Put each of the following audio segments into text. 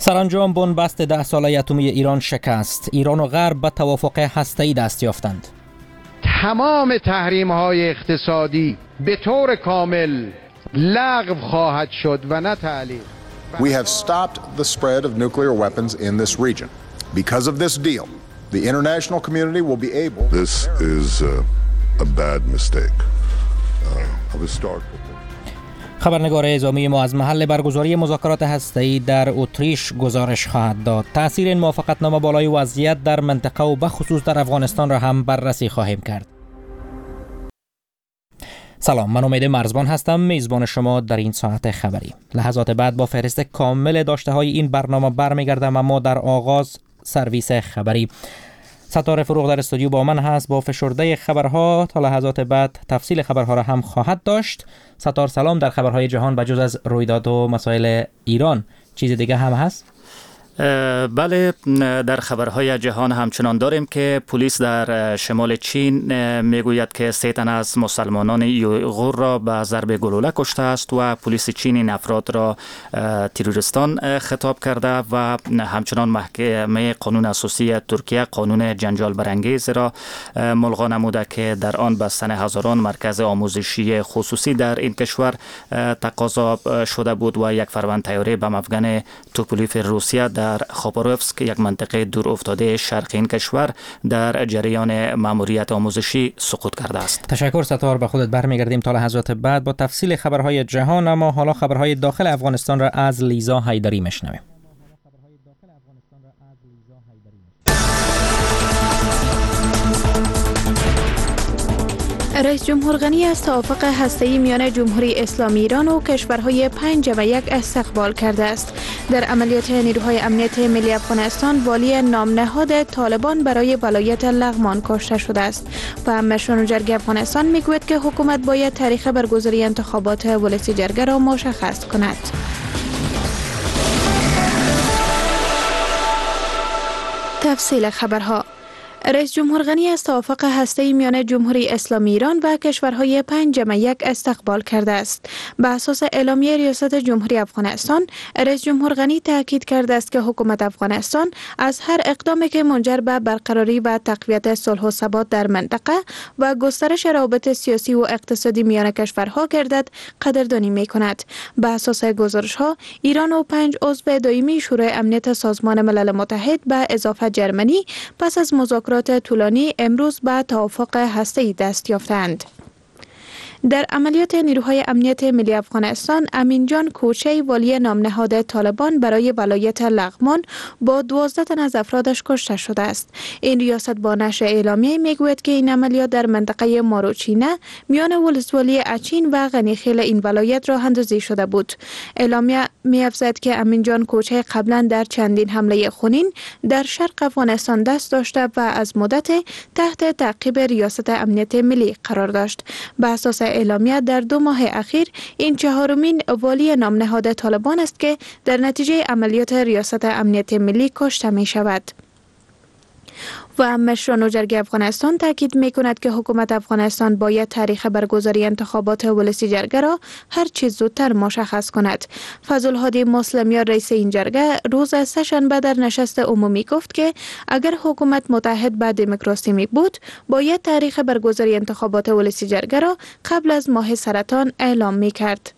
سرانجام بنبست 10 ساله اتمی ایران شکست. ایران و غرب به توافق هسته‌ای دست یافتند. تمام تحریم‌های اقتصادی به طور کامل لغو خواهد شد و نه تعلیق. We have stopped the spread of nuclear weapons in this region. Because of this deal, the international community will be able. This is a bad mistake. I will start. خبرنگار اعزامی ما از محل برگزاری مذاکرات هسته‌ای در اتریش گزارش خواهد داد. تأثیر این موافقتنامه بالای وضعیت در منطقه و به خصوص در افغانستان را هم بررسی خواهیم کرد. سلام، من امید مرزبان هستم، میزبان شما در این ساعت خبری. لحظات بعد با فهرست کامل داشته های این برنامه برمیگردم، اما در آغاز سرویس خبری. ستاره فروغ در استودیو با من هست با فشرده خبرها. تا لحظات بعد تفصیل خبرها را هم خواهد داشت. ستار سلام. در خبرهای جهان بجز از رویداد و مسائل ایران چیز دیگه هم هست؟ بله، در خبرهای جهان همچنان داریم که پلیس در شمال چین میگوید که 3 تن از مسلمانان اویغور را به ضرب گلوله کشته است و پلیس چین این افراد را تروریستان خطاب کرده و همچنان محکمه قانون اساسی ترکیه قانون جنجال برانگیز را ملغا نموده که در آن بستن هزاران مرکز آموزشی خصوصی در این کشور تقاضا شده بود و یک فروند طیاره بم افغان توپولیف روسیه در خاپاروفسک، یک منطقه دور افتاده شرقی این کشور، در جریان ماموریت آموزشی سقوط کرده است. تشکر ستار، به خودت برمیگردیم تا لحظات بعد با تفصیل خبرهای جهان. اما حالا خبرهای داخل افغانستان را از لیزا حیدری میشنویم. رئیس جمهور غنی از توافق هسته‌ای میان جمهوری اسلامی ایران و کشورهای 5+1 استقبال کرده است. در عملیات نیروهای امنیت ملی افغانستان، والی نامنهاد طالبان برای ولایت لغمان کشته شده است. و مشران جرگه افغانستان میگوید که حکومت باید تاریخ برگزاری انتخابات ولسی جرگه را مشخص کند. تفصیل خبرها. رئیس جمهور غنی از توافق هسته‌ای میان جمهوری اسلامی ایران و کشورهای 5+1 استقبال کرده است. به اساس اعلامیه ریاست جمهوری افغانستان، رئیس جمهور غنی تاکید کرده است که حکومت افغانستان از هر اقدامی که منجر به برقراری و تقویت صلح و ثبات در منطقه و گسترش روابط سیاسی و اقتصادی میان کشورها گردد قدردانی می‌کند. به اساس گزارش‌ها، ایران و 5 عضو دائمی شورای امنیت سازمان ملل متحد به اضافه جرمنی پس از مذاکرات طولانی امروز به توافق هسته‌ای دست یافتند. در عملیات نیروهای امنیت ملی افغانستان، امین جان کوچی، والی نامنهاد طالبان برای ولایت لغمان، با 12 تن از افرادش کشته شده است. این ریاست با نشر اعلامیه میگوید که این عملیات در منطقه ماروچینه میان ولسوالی اچین و غنیخیل این ولایت راه اندازی شده بود. اعلامیه می‌افزاید که امین جان کوچی قبلا در چندین حمله خونین در شرق افغانستان دست داشته و از مدت تحت تعقیب ریاست امنیت ملی قرار داشت. به اساس اعلامیه در 2 ماه اخیر این 4مین والی نامنهاد طالبان است که در نتیجه عملیات ریاست امنیت ملی کشته می شود. و مشران جرگه افغانستان تاکید می کند که حکومت افغانستان باید تاریخ برگزاری انتخابات ولسی جرگه را هر چیز زودتر مشخص کند. فضل‌الهادی مسلمیان رئیس این جرگه روز سه‌شنبه در نشست عمومی گفت که اگر حکومت متحد به دموکراسی می بود، باید تاریخ برگزاری انتخابات ولسی جرگه را قبل از ماه سرطان اعلام می کرد.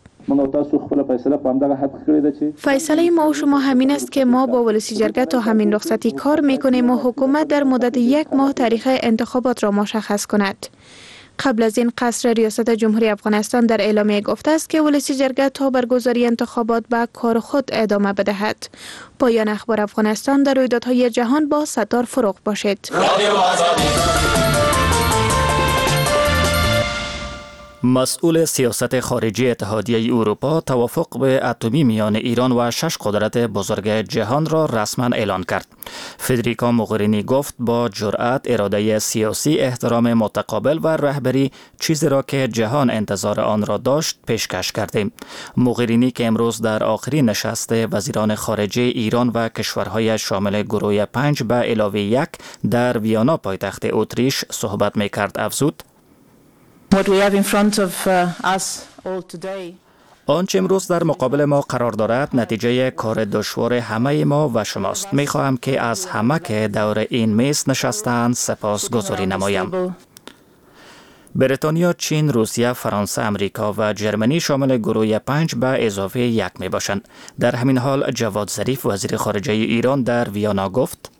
فیصله ما و شما همین است که ما با ولسی جرگه تا همین رخصتی کار میکنیم و حکومت در مدت 1 ماه تاریخ انتخابات را مشخص کند. قبل از این قصر ریاست جمهوری افغانستان در اعلامیه گفته است که ولسی جرگه تا برگزاری انتخابات به کار خود ادامه بدهد. پایان اخبار افغانستان در رویدادهای جهان با ستار فروغ باشید. مسئول سیاست خارجی اتحادیه اروپا توافق به اتمی میان ایران و 6 قدرت بزرگ جهان را رسما اعلان کرد. فدریکا موغرینی گفت با جرأت، اراده سیاسی، احترام متقابل و رهبری، چیزی را که جهان انتظار آن را داشت پیشکش کردیم. موغرینی که امروز در آخرین نشست وزیران خارجه ایران و کشورهای شامل گروه 5 به علاوه 1 در ویانا پایتخت اتریش صحبت می‌کرد افزود: آنچه امروز در مقابل ما قرار دارد نتیجه کار دشوار همه ما و شماست. میخواهم که از همه که دور این میز نشستند سپاسگزاری نمایم. بریتانیا، چین، روسیه، فرانسه، امریکا و جرمنی شامل گروه 5 به اضافه 1 می باشند. در همین حال جواد ظریف وزیر خارجه ایران در ویانا گفت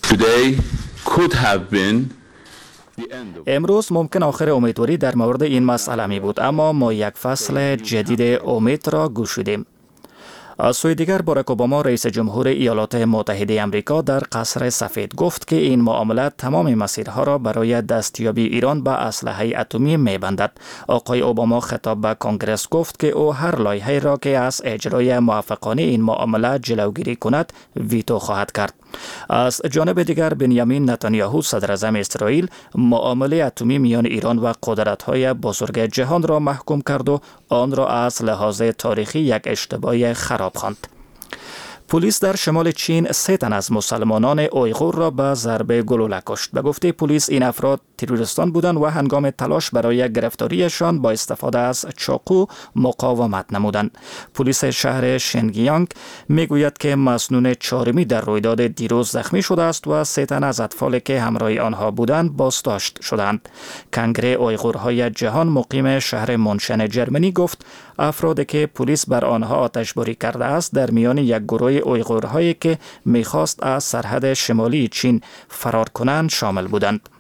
امروز ممکن آخر امیدواری در مورد این مسئله می بود، اما ما یک فصل جدید امید را گشودیم. از سوی دیگر باراک اوباما رئیس جمهور ایالات متحده آمریکا در قصر سفید گفت که این معاملات تمام مسیرها را برای دستیابی ایران به اسلحه اتمی می‌بندد. آقای اوباما خطاب به کنگره گفت که او هر لایحه‌ای را که از اجرای موافقانه این معامله جلوگیری کند ویتو خواهد کرد. از جانب دیگر بنیامین نتانیاهو صدر اعظم اسرائیل معامله اتمی میان ایران و قدرت‌های بزرگ جهان را محکوم کرد و آن را از لحاظ تاریخی یک اشتباه خراب خواند. پلیس در شمال چین 3 تن از مسلمانان اویغور را به ضربه گلوله کشت. به گفته پلیس این افراد تروریستان بودند و هنگام تلاش برای گرفتاریشان با استفاده از چاقو مقاومت نمودند. پلیس شهر شنگیانگ میگوید که مسنون چهارمی در رویداد دیروز زخمی شده است و 3 تن از اطفالی که همراه آنها بودند بازداشت شدند. کنگره اویغورهای جهان مقیم شهر مونشن جرمنی گفت افرادی که پلیس بر آنها آتشباری کرده است در میان یک گروه اویغورهایی که میخواست از سرحد شمالی چین فرار کنند شامل بودند.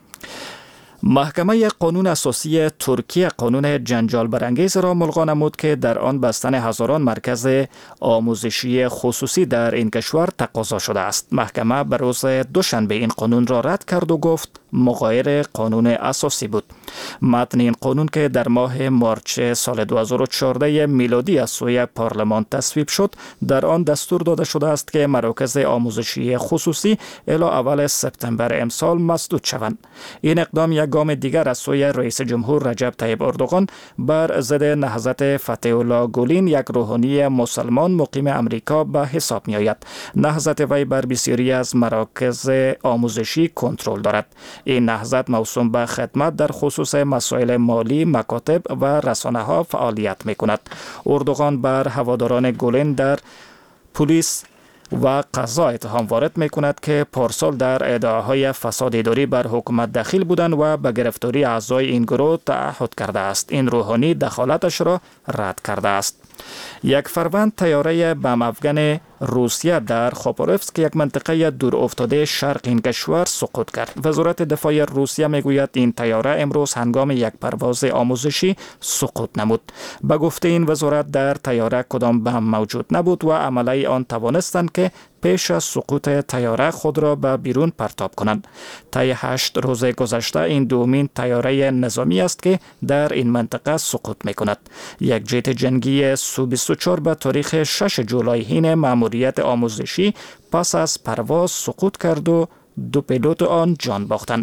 محکمه قانون اساسی ترکیه قانون جنجال برانگیز را ملغا نمود که در آن بستن هزاران مرکز آموزشی خصوصی در این کشور تقاضا شده است. محکمه بر روز دوشنبه این قانون را رد کرد و گفت مغایر قانون اساسی بود. متن این قانون که در ماه مارچ سال 2014 میلادی از سوی پارلمان تصویب شد، در آن دستور داده شده است که مراکز آموزشی خصوصی الی اول سپتامبر امسال مسدود شوند. این اقدام یک گام دیگر از سوی رئیس جمهور رجب طیب اردوغان بر ضد نهضت فتح الله گولین، یک روحانی مسلمان مقیم امریکا به حساب می آید. نهضت وی بر بسیاری از مراکز آموزشی کنترل دارد. این نهضت موسوم به خدمت در خصوص مسائل مالی، مکاتب و رسانه ها فعالیت می کند. اردوغان بر هواداران گولین در پلیس و قضا اتهام وارد می کند که پارسال در ادعاهای فساد اداری بر حکومت دخیل بودند و به گرفتاری اعضای این گروه تعهد کرده است. این روحانی دخالتش را رد کرده است. یک فروند طیاره بم افغان روسیه در خاپاروفسک، یک منطقه دور افتاده شرق این کشور، سقوط کرد. وزارت دفاع روسیه میگوید این طیاره امروز هنگام یک پرواز آموزشی سقوط نمود. به گفته این وزارت در طیاره کدام بم موجود نبود و عمله آن توانستند که پیش از سقوط طیاره خود را به بیرون پرتاب کنند. طی 8 روز گذشته این دومین طیاره نظامی است که در این منطقه سقوط میکند. یک جت جنگی سو-24 به تاریخ 6 جولای حین مأموریت آموزشی پس از پرواز سقوط کرد و 2 پیلوت آن جان باختند.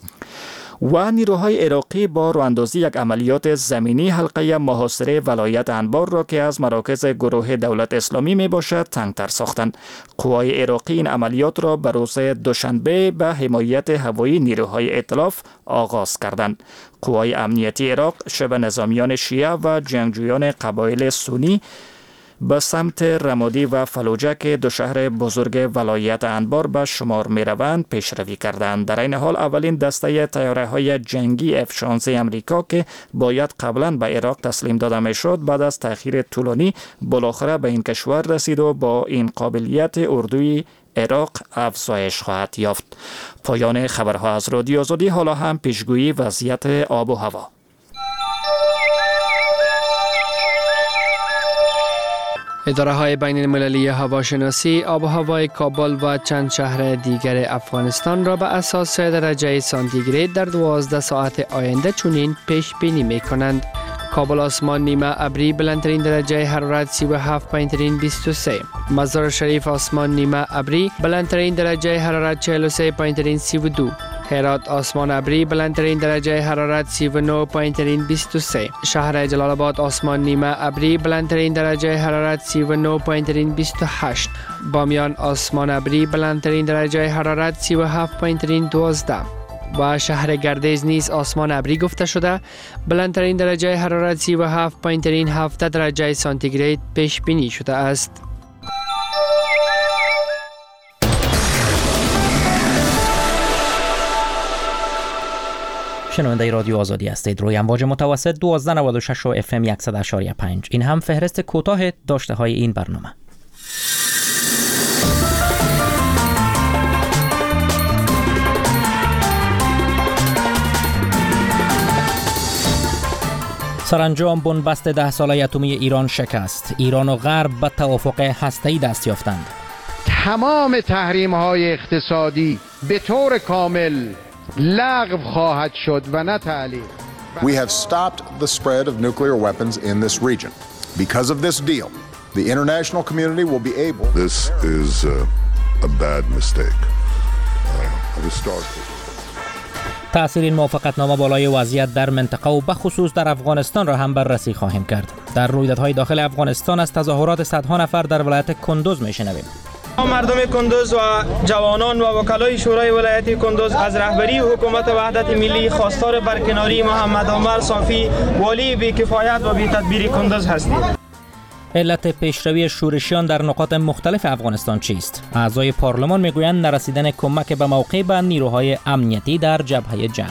و نیروهای عراقی با راه‌اندازی یک عملیات زمینی حلقه محاصره ولایت انبار را که از مراکز گروه دولت اسلامی می باشد تنگتر ساختند. قوای عراقی این عملیات را به روز دوشنبه به حمایت هوایی نیروهای ائتلاف آغاز کردند. قوای امنیتی عراق شبه نظامیان شیعه و جنگجویان قبایل سنی به سمت رمادی و فلوجه که 2 شهر بزرگ ولایت انبار به شمار می روند پیشروی کردند. در این حال اولین دسته طیاره های جنگی F-16 امریکا که باید قبلا به عراق تسلیم داده می شد بعد از تأخیر طولانی بالاخره به این کشور رسید و با این قابلیت اردوی عراق افزایش خواهد یافت. پایان خبرها از رادیو آزادی. حالا هم پیشگویی وضعیت آب و هوا. اداره های بین المللی هواشناسی آب و هوای کابل و چند شهر دیگر افغانستان را به اساس درجه سانتیگراد در 12 ساعت آینده چنین پیش بینی می کنند. کابل آسمان نیمه ابری بلندترین درجه حرارت 37.23. مزار شریف آسمان نیمه ابری بلندترین درجه حرارت 43.32. هرات آسمان ابری بلندترین درجه حرارت 39.23. شهر جلال آباد آسمان نیمه ابری بلندترین درجه حرارت 39.28. بامیان آسمان ابری بلندترین درجه حرارت 37.12. و شهر گردیز نیز آسمان ابری گفته شده. بلندترین درجه حرارت 37 پایینترین 17 درجه سانتیگراد پیش بینی شده است. شنونده رادیو آزادی هستید. روی امواج متوسط 1296 و FM 100.5. این هم فهرست کوتاه داشته های این برنامه. سرانجام بنبست 10 ساله اتمی ایران شکست. ایران و غرب به توافق هسته‌ای دست یافتند. تمام تحریم‌های اقتصادی به طور کامل لغو خواهد شد و نه تعلیق. We have stopped the spread of nuclear weapons in this region. Because of this deal, the international community will be able... This is a bad mistake. Of a start. تأثیر این موافقتنامه بالای وضعیت در منطقه و بخصوص در افغانستان را هم بررسی خواهیم کرد. در رویدادهای داخل افغانستان از تظاهرات صدها نفر در ولایت کندوز میشنویم. مردم کندوز و جوانان و وکلای شورای ولایت کندوز از رهبری حکومت وحدت ملی خواستار برکناری محمد عمر صافی والی بی‌کفایت و بی‌تدبیر کندوز هستیم. علت پیشروی شورشیان در نقاط مختلف افغانستان چیست؟ اعضای پارلمان میگویند نرسیدن کمک به موقع به نیروهای امنیتی در جبهه جنگ.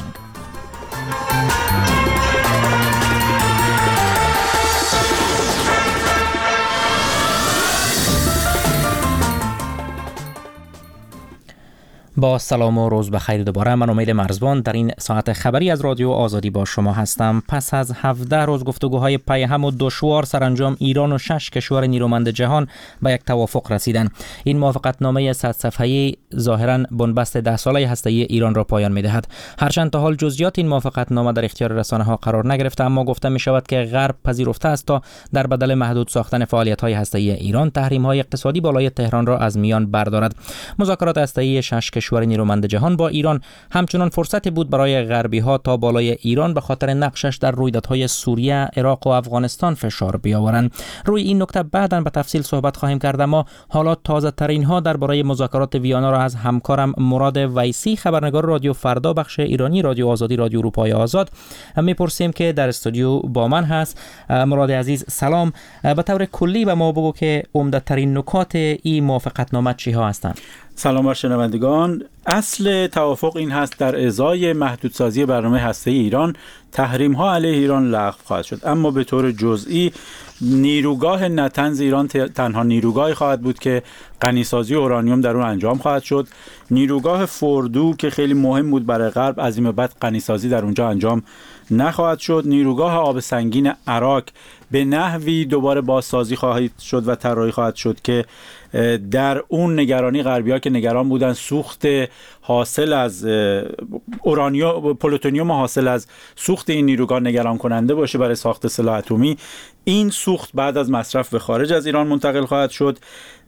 با سلام و روز بخیر دوباره. من امید مرزبان در این ساعت خبری از رادیو آزادی با شما هستم. پس از 17 روز گفتگوهای پیهم و دشوار سرانجام ایران و 6 کشور نیرومند جهان به یک توافق رسیدند. این موافقتنامه 100 صفحه‌ای ظاهراً بنبست 10 ساله هسته‌ای ایران را پایان می‌دهد. هرچند تا حال جزئیات این موافقتنامه در اختیار رسانه‌ها قرار نگرفته، اما گفته می‌شود که غرب پذیرفته است تا در بدل محدود ساختن فعالیت‌های هسته‌ای ایران تحریم‌های اقتصادی بالای تهران را از میان بردارد. مذاکرات هسته‌ای 6 کشور نیرومند جهان با ایران همچنان فرصتی بود برای غربی‌ها تا بالای ایران به خاطر نقشش در رویدادهای سوریه، عراق و افغانستان فشار بیاورند. روی این نکته بعداً به تفصیل صحبت خواهیم کرد، اما حالا تازه‌ترین ها درباره مذاکرات ویانا را از همکارم مراد ویسی، خبرنگار رادیو فردا بخش ایرانی رادیو آزادی رادیو اروپای آزاد میپرسیم که در استودیو با من هست. مراد عزیز سلام. به طور کلی به ما بگو که عمده‌ترین نکات این موافقتنامه چی ها هستند؟ سلام بر شنوندگان. اصل توافق این هست در ازای محدودسازی برنامه هسته‌ای ایران تحریم‌ها علیه ایران لغو خواهد شد، اما به طور جزئی نیروگاه نتنز ایران تنها نیروگاهی خواهد بود که غنیسازی اورانیوم در اون انجام خواهد شد. نیروگاه فوردو که خیلی مهم بود برای غرب، از این به بعد غنیسازی در اونجا انجام نخواهد شد. نیروگاه آب سنگین عراق به نحوی دوباره بازسازی خواهد شد و طراحی خواهد شد که در اون نگرانی غربی‌ها که نگران بودن سوخت حاصل از پلوتونیوم حاصل از سوخت این نیروگاه نگران کننده باشه برای ساخت سلاح اتمی، این سوخت بعد از مصرف به خارج از ایران منتقل خواهد شد.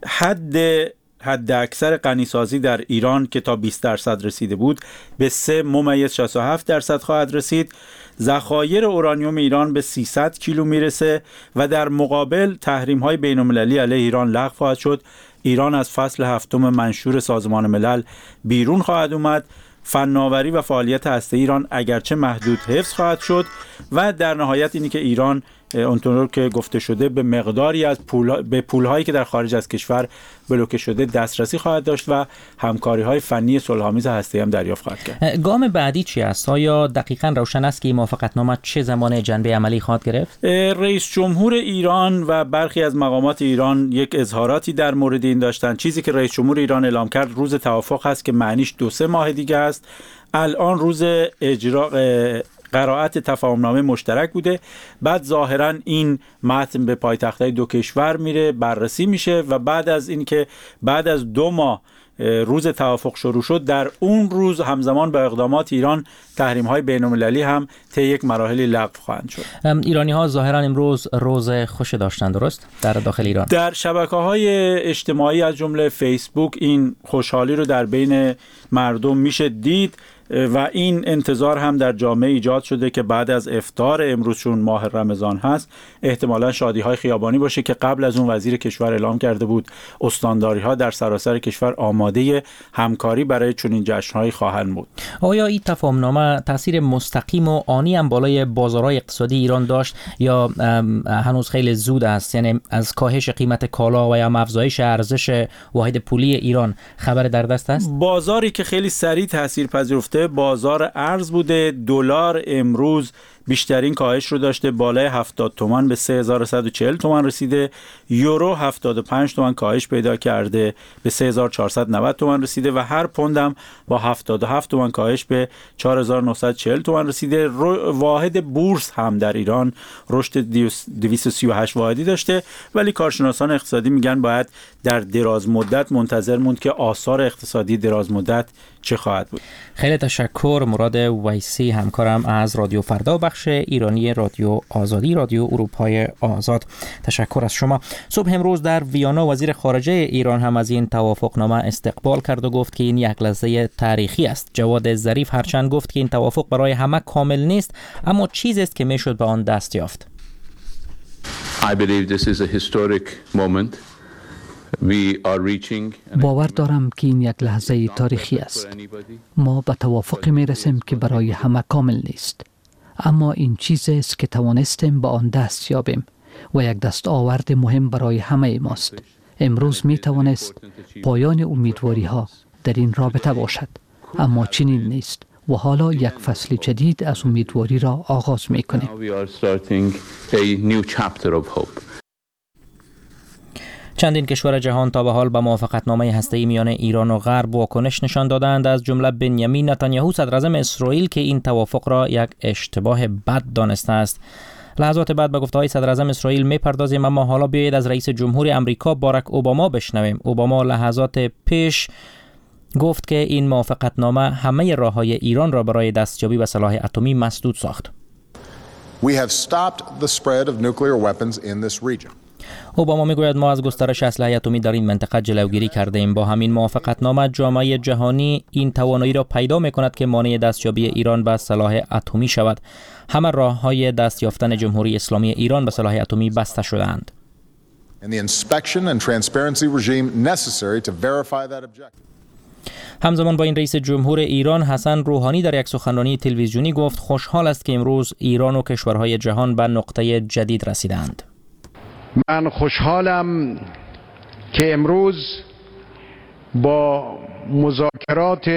حد اکثر غنیسازی در ایران که تا 20% رسیده بود به 3.67% خواهد رسید. ذخایر اورانیوم ایران به 300 کیلو میرسه و در مقابل تحریم‌های بین‌المللی علیه ایران لغو خواهد شد. ایران از فصل 7 منشور سازمان ملل بیرون خواهد اومد. فناوری و فعالیت هسته‌ای ایران اگرچه محدود حفظ خواهد شد و در نهایت اینی که ایران اونطور که گفته شده به مقداری از پول‌هایی که در خارج از کشور بلوکه شده دسترسی خواهد داشت و همکاری‌های فنی صلح‌آمیز هسته‌ای هم دریافت خواهد کرد. گام بعدی چی است؟ آیا دقیقاً روشن است که این موافقتنامه چه زمان جنبه عملی خواهد گرفت؟ رئیس جمهور ایران و برخی از مقامات ایران یک اظهاراتی در مورد این داشتن. چیزی که رئیس جمهور ایران اعلام کرد روز توافق هست که معنیش 2-3 ماه دیگه است. الان روز اجرا قرائت تفاهمنامه مشترک بوده، بعد ظاهرا این متن به پایتخت‌های دو کشور میره، بررسی میشه و بعد از این که بعد از 2 ماه روز توافق شروع شد، در اون روز همزمان با اقدامات ایران تحریم‌های بین‌المللی هم طی یک مراحلی لغو خواهند شد. ایرانی‌ها ظاهرا امروز روز خوش داشتن، درست؟ در داخل ایران در شبکه‌های اجتماعی از جمله فیسبوک این خوشحالی رو در بین مردم میشه دید. و این انتظار هم در جامعه ایجاد شده که بعد از افطار امروز چون ماه رمضان هست احتمالاً شادی‌های خیابانی باشه که قبل از اون وزیر کشور اعلام کرده بود استانداری‌ها در سراسر کشور آماده همکاری برای چنین جشن‌هایی خواهند بود. آیا این تفاهمنامه تاثیر مستقیم و آنی هم بالای بازارهای اقتصادی ایران داشت یا هنوز خیلی زود است؟ یعنی از کاهش قیمت کالا و یا افزایش ارزش واحد پولی ایران خبر در دست است؟ بازاری که خیلی سریع تاثیر پذیرفته بازار ارز بوده. دلار امروز بیشترین کاهش رو داشته، بالای 70 تومان به 3140 تومان رسیده. یورو 75 تومان کاهش پیدا کرده به 3490 تومان رسیده و هر پوند هم با 77 تومان کاهش به 4940 تومان رسیده. واحد بورس هم در ایران رشد 238 واحدی داشته، ولی کارشناسان اقتصادی میگن باید در دراز مدت منتظر موند که آثار اقتصادی دراز مدت چه خواهد بود. خیلی تشکر مراد ویسی، همکارم از رادیو فردا بخش ایرانی رادیو آزادی، رادیو اروپای آزاد. تشکر از شما. صبح امروز در ویانا وزیر خارجه ایران هم از این توافقنامه استقبال کرد و گفت که این یک لحظه تاریخی است. جواد ظریف هرچند گفت که این توافق برای همه کامل نیست، اما چیزی است که میشد به آن دست یافت. I believe this is a historic moment. باور دارم که این یک لحظه تاریخی است. ما به توافق می رسیم که برای همه کامل نیست، اما این چیزی است که توانستیم به آن دست یابیم و یک دستاورد مهم برای همه ماست. امروز می توانست پایان امیدواری ها در این رابطه باشد، اما چنین نیست و حالا یک فصل جدید از امیدواری را آغاز می کنیم. چندین کشور جهان تا به حال به موافقتنامه هسته‌ای میان ایران و غرب واکنش نشان دادند، از جمله بنیامین نتانیاهو صدراعظم اسرائیل که این توافق را یک اشتباه بد دانسته است. لحظات بعد به گفته‌های صدراعظم اسرائیل میپردازیم، اما حالا بیایید از رئیس جمهور آمریکا باراک اوباما بشنویم. اوباما لحظات پیش گفت که این موافقتنامه همه راه‌های ایران را برای دستیابی به سلاح اتمی مسدود ساخت. We have stopped the spread of nuclear weapons in this region. اوباما میگوید ما از گسترش اسلحه اتمی در این منطقه جلوگیری کرده ایم. با همین موافقتنامه جامعه جهانی این توانایی را پیدا میکند که مانع دستیابی ایران به سلاح اتمی شود. همه راه‌های دست یافتن جمهوری اسلامی ایران به سلاح اتمی بسته شده‌اند. همزمان با این رئیس جمهور ایران حسن روحانی در یک سخنرانی تلویزیونی گفت خوشحال است که امروز ایران و کشورهای جهان به نقطه جدید رسیدند. من خوشحالم که امروز با مذاکرات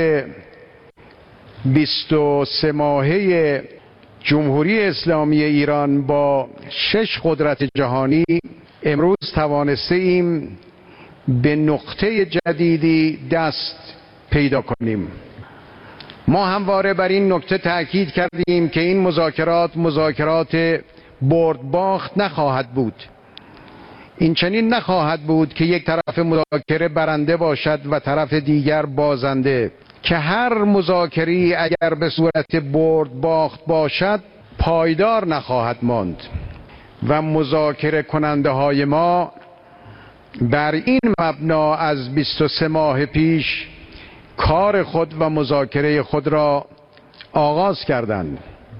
23 ماهه جمهوری اسلامی ایران با 6 قدرت جهانی امروز توانسته ایم به نقطه جدیدی دست پیدا کنیم. ما همواره بر این نکته تاکید کردیم که این مذاکرات برد باخت نخواهد بود. این چنین نخواهد بود که یک طرف مذاکره برنده باشد و طرف دیگر بازنده، که هر مذاکری اگر به صورت برد باخت باشد پایدار نخواهد ماند و مذاکره کننده های ما بر این مبنا از 23 ماه پیش کار خود و مذاکره خود را آغاز کردند.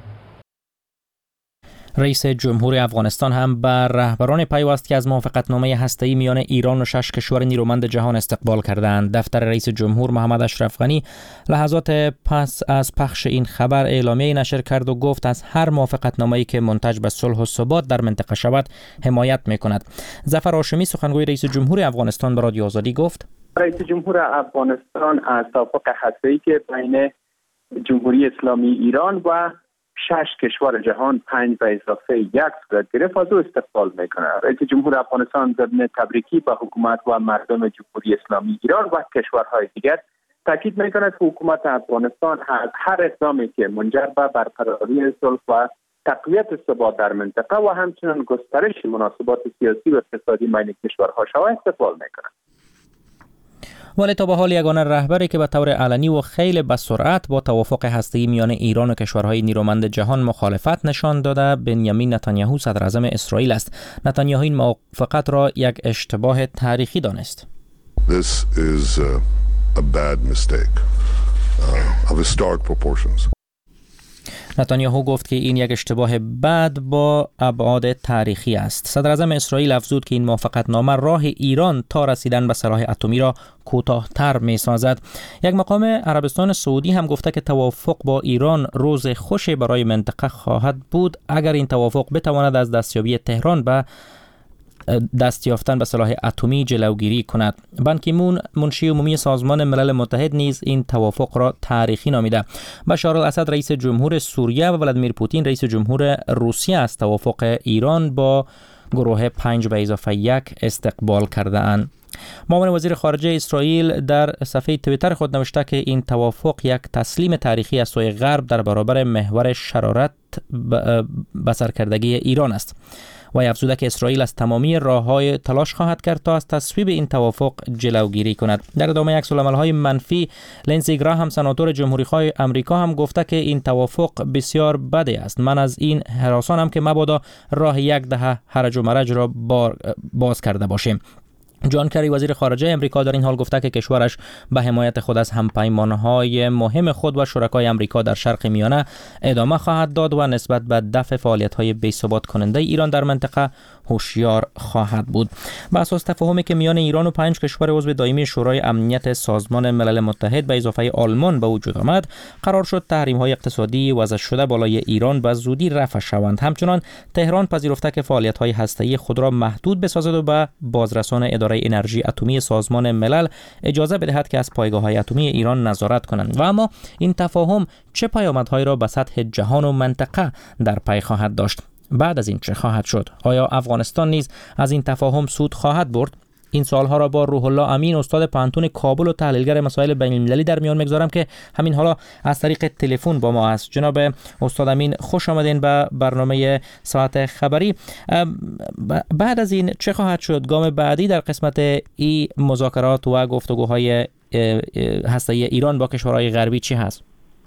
رئیس جمهور افغانستان هم بر رهبران پیوست که از موافقتنامه هسته‌ای میان ایران و 6 کشور نیرومند جهان استقبال کردند. دفتر رئیس جمهور محمد اشرف غنی لحظات پس از پخش این خبر اعلامیه نشر کرد و گفت از هر موافقتنامه‌ای که منتج به صلح و ثبات در منطقه شود حمایت می‌کند. ظفر هاشمی سخنگوی رئیس جمهور افغانستان به رادیو آزادی گفت رئیس جمهور افغانستان از توافق هسته‌ای که بین جمهوری اسلامی ایران و 6 کشور جهان 5 به اضافه 1 صورت گرفت از او استقبال میکنه. رئیس جمهور افغانستان ضمن تبریکی به حکومت و مردم جمهوری اسلامی ایران و کشورهای دیگر تاکید میکند که حکومت افغانستان از هر اقدامی که منجر به برقراری صلح و تقویت ثبات در منطقه و همچنین گسترش مناسبات سیاسی و اقتصادی بین کشورها شود استقبال میکند. ولی تا به حال یگانه رهبری که به طور علنی و خیلی به سرعت با توافق هسته‌ای میان ایران و کشورهای نیرومند جهان مخالفت نشان داده بنیامین نتانیاهو صدراعظم اسرائیل است. نتانیاهو این موافقت را یک اشتباه تاریخی دانست. This is a bad mistake. of historic proportions. نتانیاهو گفت که این یک اشتباه بد با ابعاد تاریخی است. صدر اعظم اسرائیل افزود که این موافقتنامه راه ایران تا رسیدن به سلاح اتمی را کوتاه‌تر می‌سازد. یک مقام عربستان سعودی هم گفته که توافق با ایران روز خوشی برای منطقه خواهد بود اگر این توافق بتواند از دستیابی تهران به دست یافتن به سلاح اتمی جلوگیری کند. بان کی مون منشی عمومی سازمان ملل متحد نیز این توافق را تاریخی نامیده. بشار الاسد رئیس جمهور سوریه و ولادیمیر پوتین رئیس جمهور روسیه از توافق ایران با گروه 5+1 استقبال کرده اند. معاون وزیر خارجه اسرائیل در صفحه توییتر خود نوشته که این توافق یک تسلیم تاریخی از سوی غرب در برابر محور شرارت به سرکردگی ایران است. و افزوده که اسرائیل از تمامی راه‌های تلاش خواهد کرد تا از تصویب این توافق جلوگیری کند. در ادامه عکس‌العمل‌های منفی، لینزی گراهام سناتور جمهوری‌خواه آمریکا هم گفته که این توافق بسیار بده است. من از این هراسانم که مبادا راه یک دهه هرج و مرج را باز کرده باشیم. جان کری وزیر خارجه امریکا در این حال گفته که کشورش به حمایت خود از همپیمان‌های مهم خود و شرکای امریکا در شرق میانه ادامه خواهد داد و نسبت به دفع فعالیت‌های بی‌ثبات کننده ایران در منطقه هوشیار خواهد بود. بر اساس تفاهمی که میان ایران و 5 کشور عضو دائمی شورای امنیت سازمان ملل متحد به اضافه آلمان به وجود آمد، قرار شد تحریم‌های اقتصادی وضع شده بالای ایران به زودی رفع شوند. همچنان تهران پذیرفته که فعالیت‌های هسته‌ای خود را محدود بسازد و به بازرسان اداره انرژی اتمی سازمان ملل اجازه بدهد که از پایگاه‌های اتمی ایران نظارت کنند. و اما این تفاهم چه پیامدهایی را به سطح جهان و منطقه در پی خواهد داشت؟ بعد از این چه خواهد شد؟ آیا افغانستان نیز از این تفاهم سود خواهد برد؟ این سوالها را با روح الله امین استاد پانتون کابل و تحلیلگر مسائل بین المللی در میان میگذارم که همین حالا از طریق تلفن با ما است. جناب استاد امین، خوش آمدین به برنامه ساعت خبری. بعد از این چه خواهد شد؟ گام بعدی در قسمت ای مذاکرات و گفتگوهای هسته‌ای ایران با کشورهای غربی چی هست؟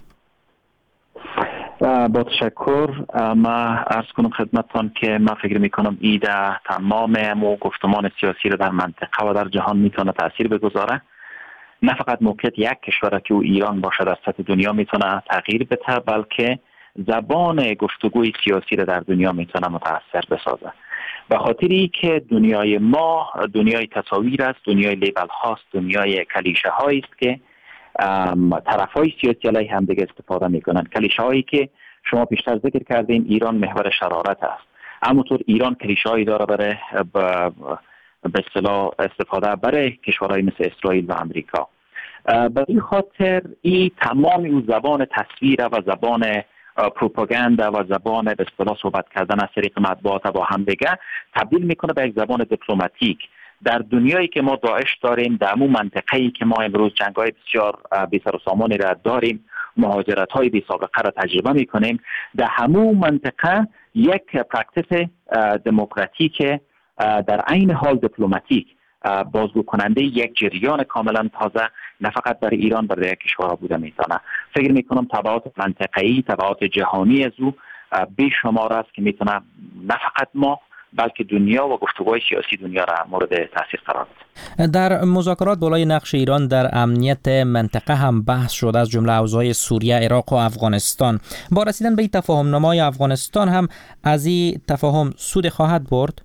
با تشکر. ما عرض کنم خدمتتان که من فکر میکنم ایده تمام گفتمان سیاسی رو در منطقه و در جهان میتونه تاثیر بگذاره. نه فقط موقعیت یک کشور که او ایران باشه در سطح دنیا میتونه تغییر بده، بلکه زبان گفتگوی سیاسی رو در دنیا میتونه متاثر بسازه. به خاطری که دنیای ما دنیای تصاویر است، دنیای لیبل هاست، دنیای کلیشه هایی است که طرفای سیاسی علیه هم دیگه استفاده میکنن. کلیشه هایی که شما پیشتر ذکر کردین، ایران محور شرارت است، همونطور ایران کلیشه هایی داره برای به اصطلاح استفاده برای کشورهای مثل اسرائیل و امریکا. به این خاطر این تمام اون زبان تصویر و زبان پروپاگاندا و زبان به اصطلاح صحبت کردن از طریق مطبوعات با هم دیگه تبدیل میکنه به یک زبان دیپلماتیک. در دنیایی که ما داعش داریم، در همون منطقه‌ای که ما امروز جنگ‌های بسیار بی سر و سامانی را داریم، مهاجرت‌های بی سابقه را تجربه می‌کنیم، در همون منطقه یک پرکتیس دموکراتیک در عین حال دیپلماتیک بازگو کننده یک جریان کاملا تازه نه فقط برای ایران برای یک کشورها بوده میتونه. فکر میکنم تبعات منطقه‌ای، تبعات جهانی از او بیشمار است که میتونه نه فقط ما بلکه دنیا و گفتگوهای سیاسی دنیا را مورد تاثیر قرار بده. در مذاکرات بالای نقش ایران در امنیت منطقه هم بحث شد، از جمله اوضاع سوریه، عراق و افغانستان. با رسیدن به این تفاهم نامه‌های افغانستان هم از این تفاهم سود خواهد برد؟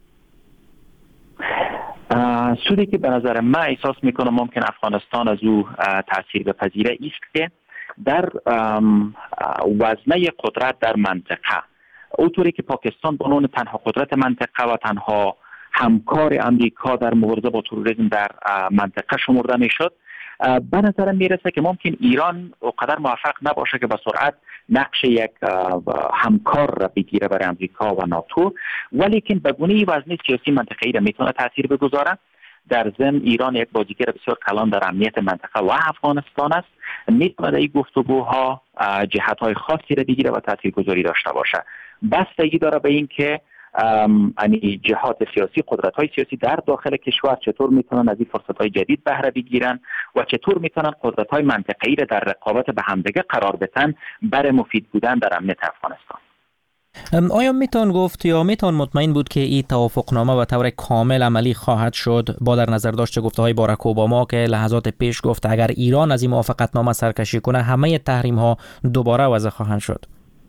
سودی که به نظر من احساس میکنم ممکن افغانستان از او تاثیر بپذیره است که در وزنه قدرت در منطقه، اونطوری که پاکستان به عنوان تنها قدرت منطقه و تنها همکار امریکا در مبارزه با تروریسم در منطقه شمرده میشد، به نظر میرسه که ممکن ایران اونقدر موفق نباشه که به سرعت نقش یک همکار را بگیره برای امریکا و ناتو، ولی که به گونه وزنه سیاسی منطقه‌ای را میتونه تاثیر بگذاره. در ضمن ایران یک بازیگر بسیار کلان در امنیت منطقه و افغانستان است، میتونه این گفتگوها جهت‌های خاصی را بگیره و تاثیرگذاری داشته باشه. بستگی داره به این که جهات سیاسی، قدرت‌های سیاسی در داخل کشور چطور میتونن از این فرصت‌های جدید بهره بگیرن و چطور میتونن قدرت‌های منطقه‌ای را در رقابت به همدیگه قرار بدن برای مفید بودن در امنیت افغانستان. آیا میتون گفت یا میتون مطمئن بود که این توافقنامه به طور کامل عملی خواهد شد با در نظر داشت گفته‌های باراک اوباما که لحظات پیش گفت اگر ایران از این موافقتنامه سرکشی کنه همه تحریم ها دوباره وضع خواهند شد؟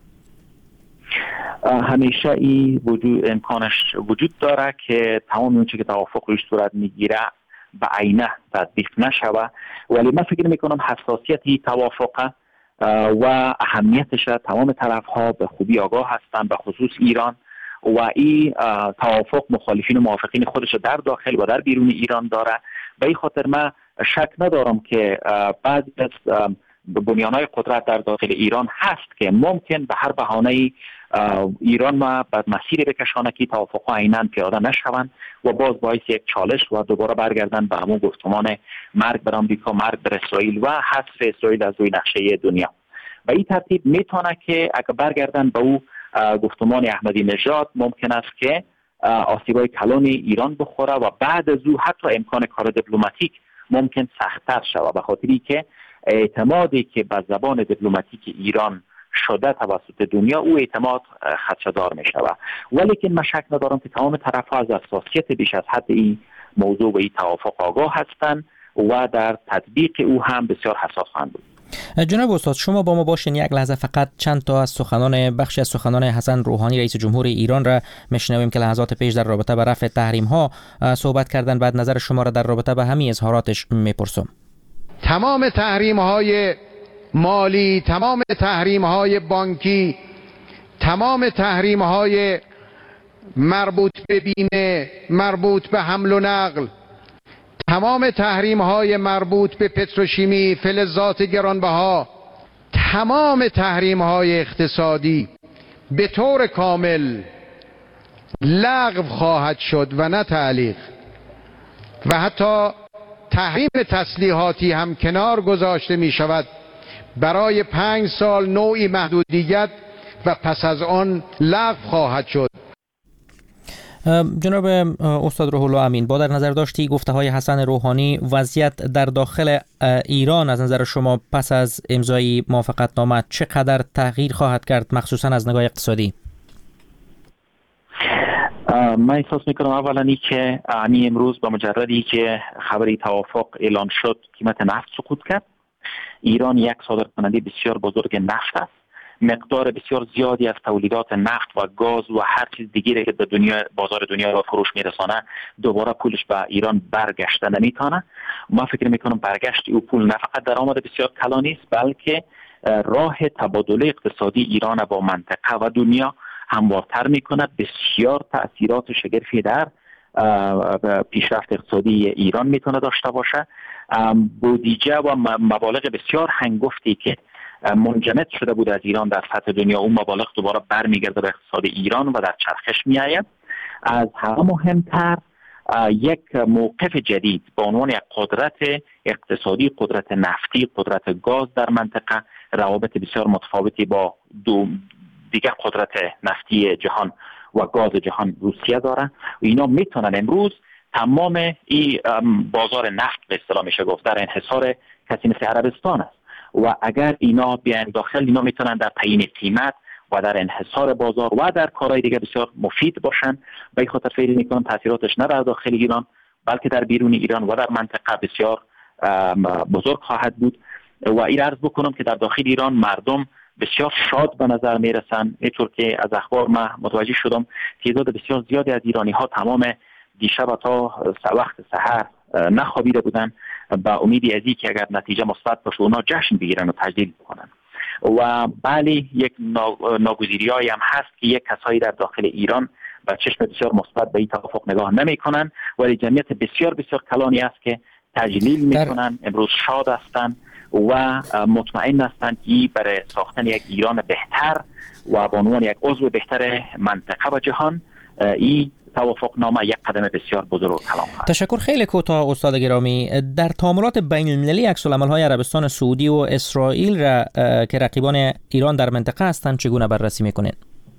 همیشه این امکانش وجود داره که تمام اون چیزی که توافق روش صورت میگیره به عینه تطبیق نشوه، ولی من فکر میکنم حساسیت این توافق و اهمیتش تمام طرف ها به خوبی آگاه هستند، به خصوص ایران، و این توافق مخالفین و موافقین خودش در داخل و در بیرون ایران داره. به این خاطر من شک ندارم که بعضی از بنیانهای قدرت در داخل ایران هست که ممکن به هر بهانه‌ای ایران ما بعد مسیر بکشانه که توافق عیناً پیاده نشوند و باز باعث یک چالش و دوباره برگردن به همون گفتمان مرگ بر آمریکا، مرگ بر اسرائیل و حذف اسرائیل از روی نقشه دنیا. و این ترتیب میتونه که اگر برگردن به او گفتمان احمدی نژاد ممکن است که آسیبای کلان ایران بخوره و بعد از او حتی امکان کار دیپلماتیک ممکن سخت‌تر شود، به خاطری که اعتمادی که به زبان دیپلماتیک ایران شده توسط دنیا او اعتماد خدشه‌دار می شود. ولی من شک ندارم که تمام طرف‌ها از حساسیت بیش از حد این موضوع و این توافق آگاه هستند و در تطبیق او هم بسیار حساس خواهند بود. جناب استاد، شما با ما باشین یک لحظه فقط چند تا از بخشی از سخنان حسن روحانی رئیس جمهور ایران را میشنویم که لحظات پیش در رابطه با رفع تحریم ها صحبت کردن. بعد نظر شما را در رابطه با همین اظهاراتش میپرسم. تمام تحریم های مالی، تمام تحریم های بانکی، تمام تحریم های مربوط به بیمه، مربوط به حمل و نقل، تمام تحریم های مربوط به پتروشیمی، فلزات گرانبها، تمام تحریم های اقتصادی به طور کامل لغو خواهد شد و نه تعلیق، و حتی تحریم تسلیحاتی هم کنار گذاشته می شود برای 5 سال نوعی محدودیت و پس از آن لغو خواهد شد. جناب استاد روح الله امین، با در نظر داشتی گفته های حسن روحانی، وضعیت در داخل ایران از نظر شما پس از امضای موافقتنامه چقدر تغییر خواهد کرد، مخصوصا از نگاه اقتصادی؟ من احساس میکنم اولا که امروز با مجردی که خبری توافق اعلان شد قیمت نفت سقوط کرد. ایران یک صادرکننده بسیار بزرگ نفت است. مقدار بسیار زیادی از تولیدات نفت و گاز و هر چیز دیگری که به بازار دنیا را فروش میرسانه دوباره پولش به ایران برگشته نمیتونه. ما فکر میکنم برگشت او پول نه فقط درآمد بسیار کلانی است، بلکه راه تبادل اقتصادی ایران با منطقه و دنیا هموارتر میکنه. بسیار تأثیرات شگرفی در پیشرفت اقتصادی ایران میتونه داشته باشه. بودجه و مبالغ بسیار هنگفتی که منجمد شده بود از ایران در سطح دنیا، اون مبالغ دوباره برمیگرده به اقتصاد ایران و در چرخش میآید. از همه مهمتر یک موقف جدید به عنوان یک قدرت اقتصادی، قدرت نفتی، قدرت گاز در منطقه، روابط بسیار متفاوتی با دیگر قدرت نفتی جهان و گاز جهان روسیه داره و اینا میتونن امروز تمام این بازار نفت به اصطلاح میشه گفت در انحصار کسی مثل عربستان است و اگر اینا بیان داخل اینا میتونن در تعیین قیمت و در انحصار بازار و در کارهای دیگه بسیار مفید باشن. به این خاطر فکر میکنم تاثیراتش نه در داخل ایران بلکه در بیرون ایران و در منطقه بسیار بزرگ خواهد بود. و این عرض بکنم که در داخل ایران مردم بسیار شاد به نظر میرسن، اینطور که از اخبار من متوجه شدم تعداد بسیار زیادی از ایرانی ها تمام دیشب تا وقت سحر نخوابیده بودن با امیدی از اینکه اگر نتیجه مثبت باشه اونا جشن بگیرن و تجلیل بکنن. و بله یک ناگزیریایی هم هست که یک کسایی در داخل ایران با چشم بسیار مثبت به این توافق نگاه نمیکنن، ولی جمعیت بسیار بسیار کلانی است که تجلیل میکنن، امروز شاد هستند و مطمئن هستند که برای ساختن یک ایران بهتر و به عنوان یک عضو بهتر منطقه و جهان این توافقنامه یک قدم بسیار بزرگ کلام است. تشکر. خیلی کوتاه استاد گرامی، در تعاملات بین المللی عکس‌العمل‌های عربستان سعودی و اسرائیل را که رقیبان ایران در منطقه هستند چگونه بررسی میکنید؟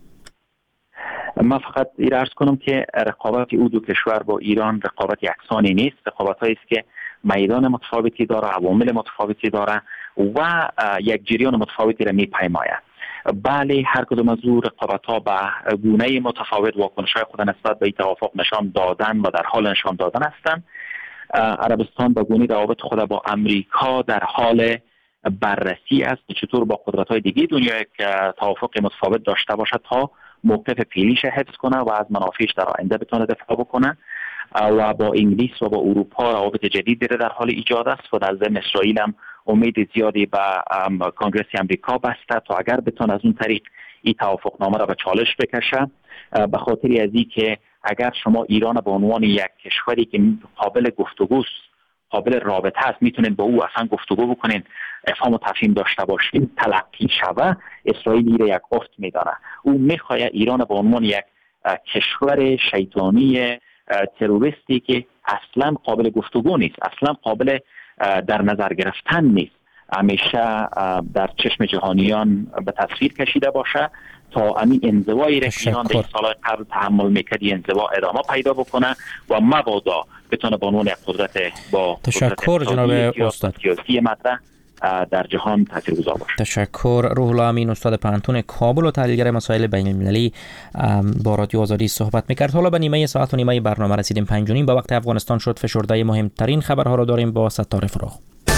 من فقط این عرض کنم که رقابت او دو کشور با ایران رقابت یکسانی نیست، رقابت‌هایی است که میدان متفاوتی داره، عوامل متفاوتی داره و یک جریان متفاوتی را میپیماید. بله، هر کدام از او رقابت‌ها به گونه متفاوت واکنش‌های خود نسبت به این توافق نشان دادن و در حال نشان دادن هستند. عربستان به گونه روابط خود با امریکا در حال بررسی است که چطور با قدرت‌های دیگه دنیا یک توافق متفاوت داشته باشد تا موقف فعلیش حفظ کنه و از منافعش در آینده بتونه دفاع بکنه. و با انگلیس و با اروپا روابط جدید در حال ایجاد است و در ضمن اسرائیل هم امید زیادی به کنگره امریکا بسته تا اگر بتونه از اون طریق این توافقنامه را به چالش بکشه، به خاطر از این که اگر شما ایران به عنوان یک کشوری که قابل گفتگوست، قابل رابطه است، میتونید با او اصلا گفتگو بکنین، افهام و تفهیم داشته باشین، تلقی شوه، اسرائیل ایره یک افت میدانه. او میخواد ایران به عنوان یک کشور شیطانی تروریستی که اصلا قابل گفتگو نیست، اصلا قابل در نظر گرفتن نیست، همیشه در چشم جهانیان به تصویر کشیده باشه تا همین انزوایی را که ایران در سالهای قبل تحمل میکرد انزوا ادامه پیدا بکنه و مبادا بتونه به عنوان یک قدرت با تشکر جناب استاد سیاسی مطرح در جهان تاثیرگذار باشه. تشکر. روح الله امین، استاد پانتون کابل و تحلیلگر مسائل بین المللی، با رادیو آزادی صحبت میکرد. حالا به نیمه ساعت و نیمه برنامه رسیدیم. 5:30 به وقت افغانستان شد. فشرده مهمترین خبرها را داریم با ستاره فراخ.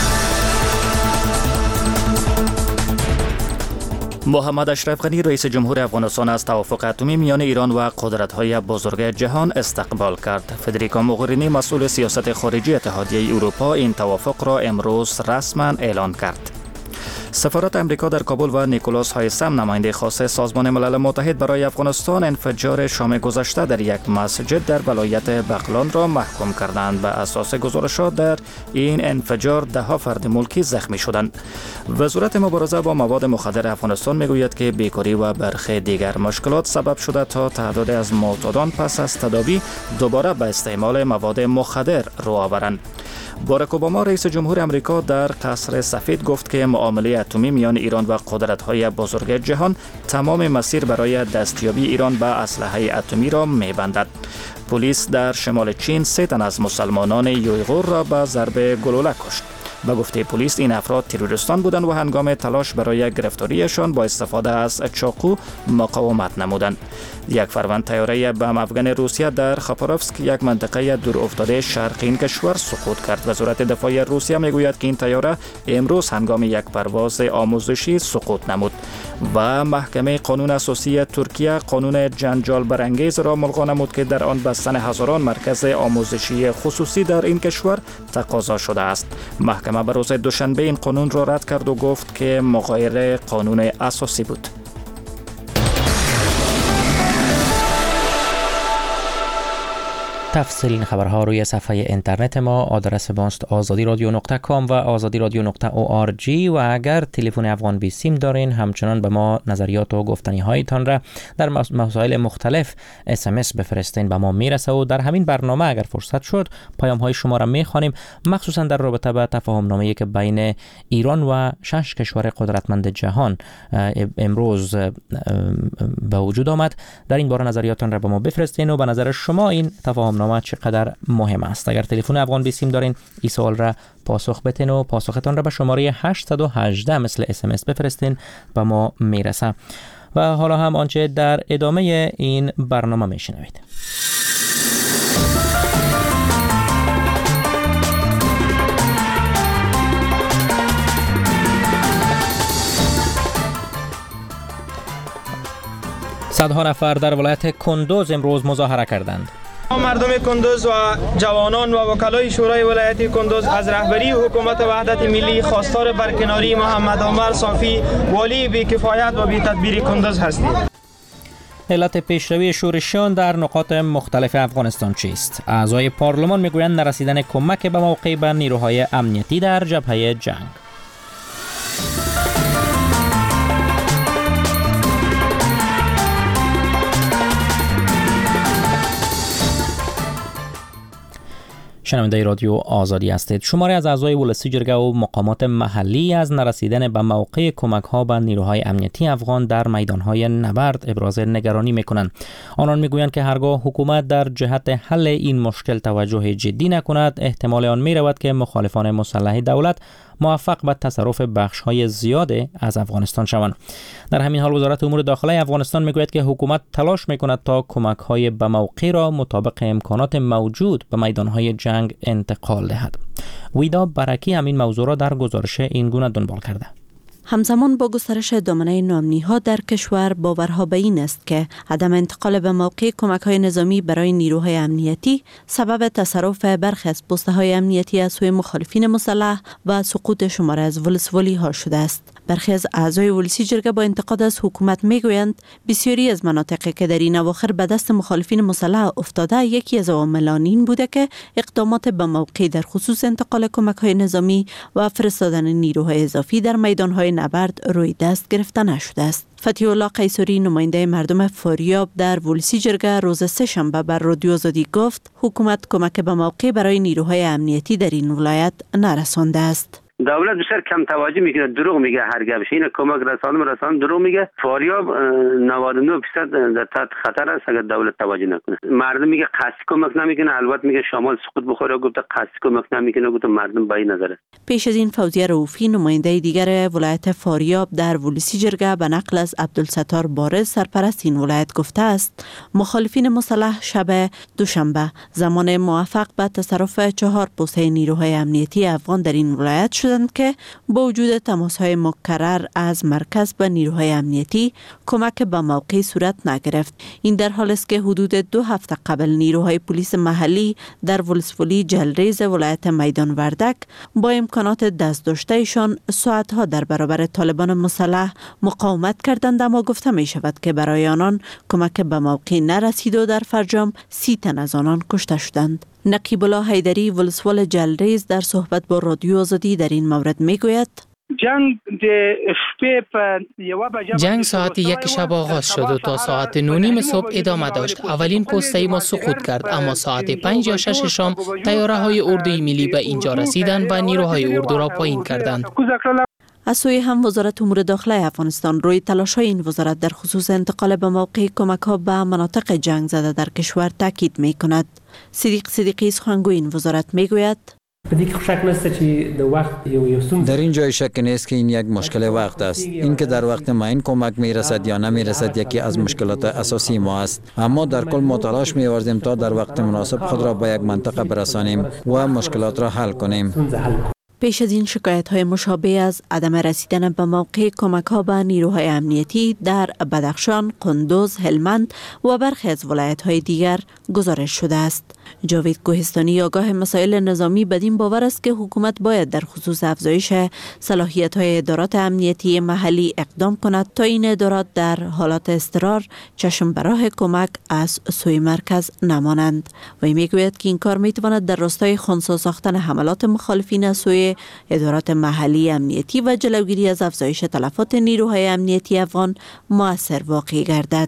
محمد اشرف غنی رئیس جمهور افغانستان از توافق اتمی میان ایران و قدرت‌های بزرگ جهان استقبال کرد. فدریکا موغرینی مسئول سیاست خارجی اتحادیه اروپا این توافق را امروز رسما اعلان کرد. سفارت امریکا در کابل و نیکولاس هایسم نماینده خاص سازمان ملل متحد برای افغانستان انفجار شام گذشته در یک مسجد در ولایت بغلان را محکوم کردند. به اساس گزارشات در این انفجار 10 فرد ملکی زخمی شدند. وزارت مبارزه با مواد مخدر افغانستان میگوید که بیکاری و برخی دیگر مشکلات سبب شده تا تعداد از معتادان پس از تداوی دوباره به استعمال مواد مخدر رو آورند. باراک اوباما رئیس جمهور امریکا در قصر سفید گفت که معامله اتمی میان ایران و قدرت‌های بزرگ جهان تمام مسیر برای دستیابی ایران به اسلحه اتمی را می‌بندد. پلیس در شمال چین 3 تن از مسلمانان یویغور را به ضرب گلوله کشت. به گفته پلیس این افراد تروریستان بودند و هنگام تلاش برای گرفتاریشان با استفاده از چاقو مقاومت نمودند. یک فروند طیاره بم افغان روسیه در خاپاروفسک، یک منطقه دور افتاده شرقی این کشور سقوط کرد. وزارت دفاع روسیه میگوید که این طیاره امروز هنگام یک پرواز آموزشی سقوط نمود. و محکمه قانون اساسی ترکیه قانون جنجال برانگیز را ملغا نمود که در آن بستن هزاران مرکز آموزشی خصوصی در این کشور تقاضا شده است. محکمه به روز دوشنبه این قانون را رد کرد و گفت که مغایر قانون اساسی بود. تفصیل این خبرها روی صفحه اینترنت ما، آدرس ما است azadiradyo.com و azadiradyo.org و اگر تلفن افغان بی سیم دارین همچنان به ما نظریات و گفتنی هایتان را در مسائل مختلف SMS بفرستین، به ما میرسه و در همین برنامه اگر فرصت شد پیام های شما را میخوانیم، مخصوصا در رابطه با تفاهم نامه‌ای که بین ایران و 6 کشور قدرتمند جهان امروز به وجود آمد. در این باره نظریاتان را به ما بفرستین و به نظر شما این تفاهم نامه چقدر مهم است. اگر تلفن افغان بی سیم دارین این سوال را پاسخ بتین و پاسختان را به شماره 818 مثل SMS بفرستین، به ما میرسه. و حالا هم آنچه در ادامه این برنامه میشنوید. صدها نفر در ولایت کندوز امروز مظاهره کردند. مردم کندوز و جوانان و وکلای شورای ولایت کندوز از رهبری حکومت وحدت ملی خواستار برکناری محمد عمر صافی والی بی‌کفایت و بی‌تدبیر کندوز هستیم. علت پیشروی شورشیان در نقاط مختلف افغانستان چیست؟ اعضای پارلمان میگویند نرسیدن کمک به موقع به نیروهای امنیتی در جبهه جنگ. شنونده رادیو آزادی هستید. شماری از اعضای ولسی جرگه و مقامات محلی از نرسیدن به موقع کمک‌ها به نیروهای امنیتی افغان در میدان‌های نبرد ابراز نگرانی می‌کنند. آنان می‌گویند که هرگاه حکومت در جهت حل این مشکل توجه جدی نکند، احتمال آن می‌رود که مخالفان مسلح دولت موفق به تصرف بخش‌های زیاد از افغانستان شوند. در همین حال وزارت امور داخلی افغانستان میگوید که حکومت تلاش میکند تا کمک‌های به موقع را مطابق امکانات موجود به میدان‌های جنگ انتقال دهد. ویدا برکی همین موضوع را در گزارش این گونه دنبال کرده. همزمان با گسترش دامنه ناامنی‌ها در کشور، باورها به این است که عدم انتقال به موقع کمک‌های نظامی برای نیروهای امنیتی سبب تصرف برخی از پست‌های امنیتی از سوی مخالفین مسلح و سقوط شمار از ولسوالی‌ها شده است. برخی از اعضای ولسی جرگه با انتقاد از حکومت میگویند بسیاری از مناطقی که در این اواخر به دست مخالفین مسلح افتاده یکی از عواملان این بوده که اقدامات به موقع در خصوص انتقال کمک‌های نظامی و فرستادن نیروهای اضافی در میدان‌های نبرد روی دست گرفته نشده است. فتحی الله قیصری نماینده مردم فاریاب در ولسی جرگه روز سه‌شنبه بر رادیو آزادی گفت حکومت کمک به موقع برای نیروهای امنیتی در این ولایت نرسانده است. دولت بسیار کم توجه میکنه، دروغ میگه هر گپش. این کمک رسانم دروغ میگه. فاریاب 99% در تحت خطر است اگر دولت توجه نکنه. مردم میگه قصدی کمک نمیکنه، البته میگه شمال سقوط بخوره، گفته قصدی کمک نمیکنه، گفته مردم به این نظره. پیش از این فوزیه رؤوفی نماینده دیگر ولایت فاریاب در ولسی جرگه به نقل از عبدالستار بارز سرپرست این ولایت گفته است مخالفین مسلح شب دوشنبه زمان موفق به تصرف 4 پست نیروهای امنیتی افغان در این ولایت شدند که با وجود تماس‌های مکرر از مرکز به نیروهای امنیتی کمک به موقع صورت نگرفت. این در حالی است که حدود 2 هفته قبل نیروهای پلیس محلی در ولسوالی جلریز ولایت میدان وردک با امکانات دست داشتهشان ساعتها در برابر طالبان مسلح مقاومت کردند، اما گفته می شود که برای آنان کمک به موقع نرسید و در فرجام 30 تن از آنان کشته شدند. نقیب الله حیدری ولسوال جلریز در صحبت با رادیو آزادی در این مورد می گوید جنگ ساعت 1 شب آغاز شد و تا ساعت 9:30 صبح ادامه داشت. اولین پسته ما سقوط کرد، اما ساعت 5 یا 6 شام طیاره های اردوی ملی به اینجا رسیدند و نیروهای اردو را پایین کردند. از سوی هم وزارت امور داخلی افغانستان روی تلاش‌های این وزارت در خصوص انتقال به موقع کمک‌ها به مناطق جنگ زده در کشور تاکید می‌کند. صدیق صدیقی سخنگوی این وزارت می‌گوید در این جای شک نیست که این یک مشکل وقت است. اینکه در وقت معین کمک میرسد یا نمیرسد یکی از مشکلات اساسی ما است، اما در کل ما تلاش می‌ورزیم تا در وقت مناسب خود را به یک منطقه برسانیم و مشکلات را حل کنیم. پیش از این شکایت‌های مشابه از عدم رسیدن به موقع کمک‌ها به نیروهای امنیتی در بدخشان، قندوز، هلمند و برخی از ولایت‌های دیگر گزارش شده است. جاوید کوهستانی آگاه مسائل نظامی بدین باور است که حکومت باید در خصوص افزایش صلاحیت‌های ادارات امنیتی محلی اقدام کند تا این ادارات در حالات اضطرار چشم به راه کمک از سوی مرکز نمانند. و میگوید که این کار میتواند در راستای خنثی ساختن حملات مخالفین از سوی ادارات محلی امنیتی و جلوگیری از افزایش تلفات نیروهای امنیتی افغان مؤثر واقع گردد.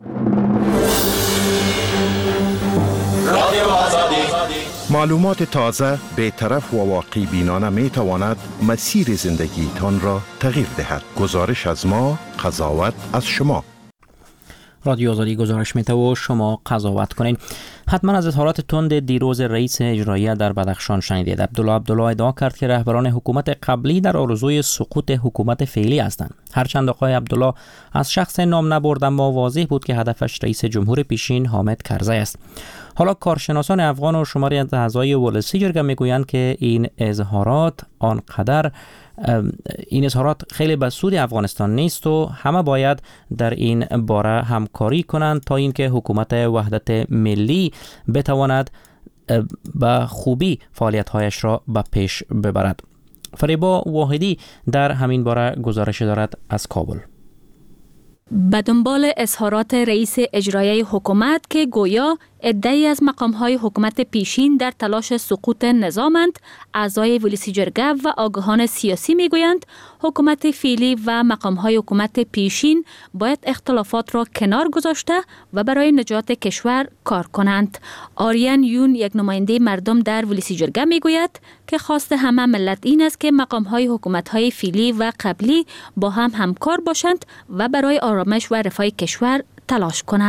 معلومات تازه، بی‌طرف و واقع بینانه می تواند مسیر زندگیتان را تغییر دهد. گزارش از ما، قضاوت از شما. رادیو آزادی گزارش میده و شما قضاوت کنین. حتما از اظهارات تند دیروز رئیس اجرایی در بدخشان شنیدید. عبدالله ادعا کرد که رهبران حکومت قبلی در آرزوی سقوط حکومت فعلی هستند. هرچند آقای عبدالله از شخص نام نبرد، اما واضح بود که هدفش رئیس جمهور پیشین حامد کرزی است. حالا کارشناسان افغان و شماری از اعضای ولسی جرگه میگویند که این اظهارات خیلی به سود افغانستان نیست و همه باید در این باره همکاری کنند تا اینکه حکومت وحدت ملی بتواند به خوبی فعالیت‌هایش را به پیش ببرد. فریبا واحدی در همین باره گزارش دارد از کابل. به دنبال اظهارات رئیس اجرایی حکومت که گویا عده‌ای از مقام‌های حکومت پیشین در تلاش سقوط نظامند، اعضای ولسی جرگه و آگاهان سیاسی میگویند حکومت فعلی و مقام‌های حکومت پیشین باید اختلافات را کنار گذاشته و برای نجات کشور کار کنند. آریان یون، یک نماینده مردم در ولسی جرگه میگوید که خواست همه ملت این است که مقام‌های حکومت‌های فعلی و قبلی با هم همکار باشند و برای آرامش و رفاه کشور تلاش کنند.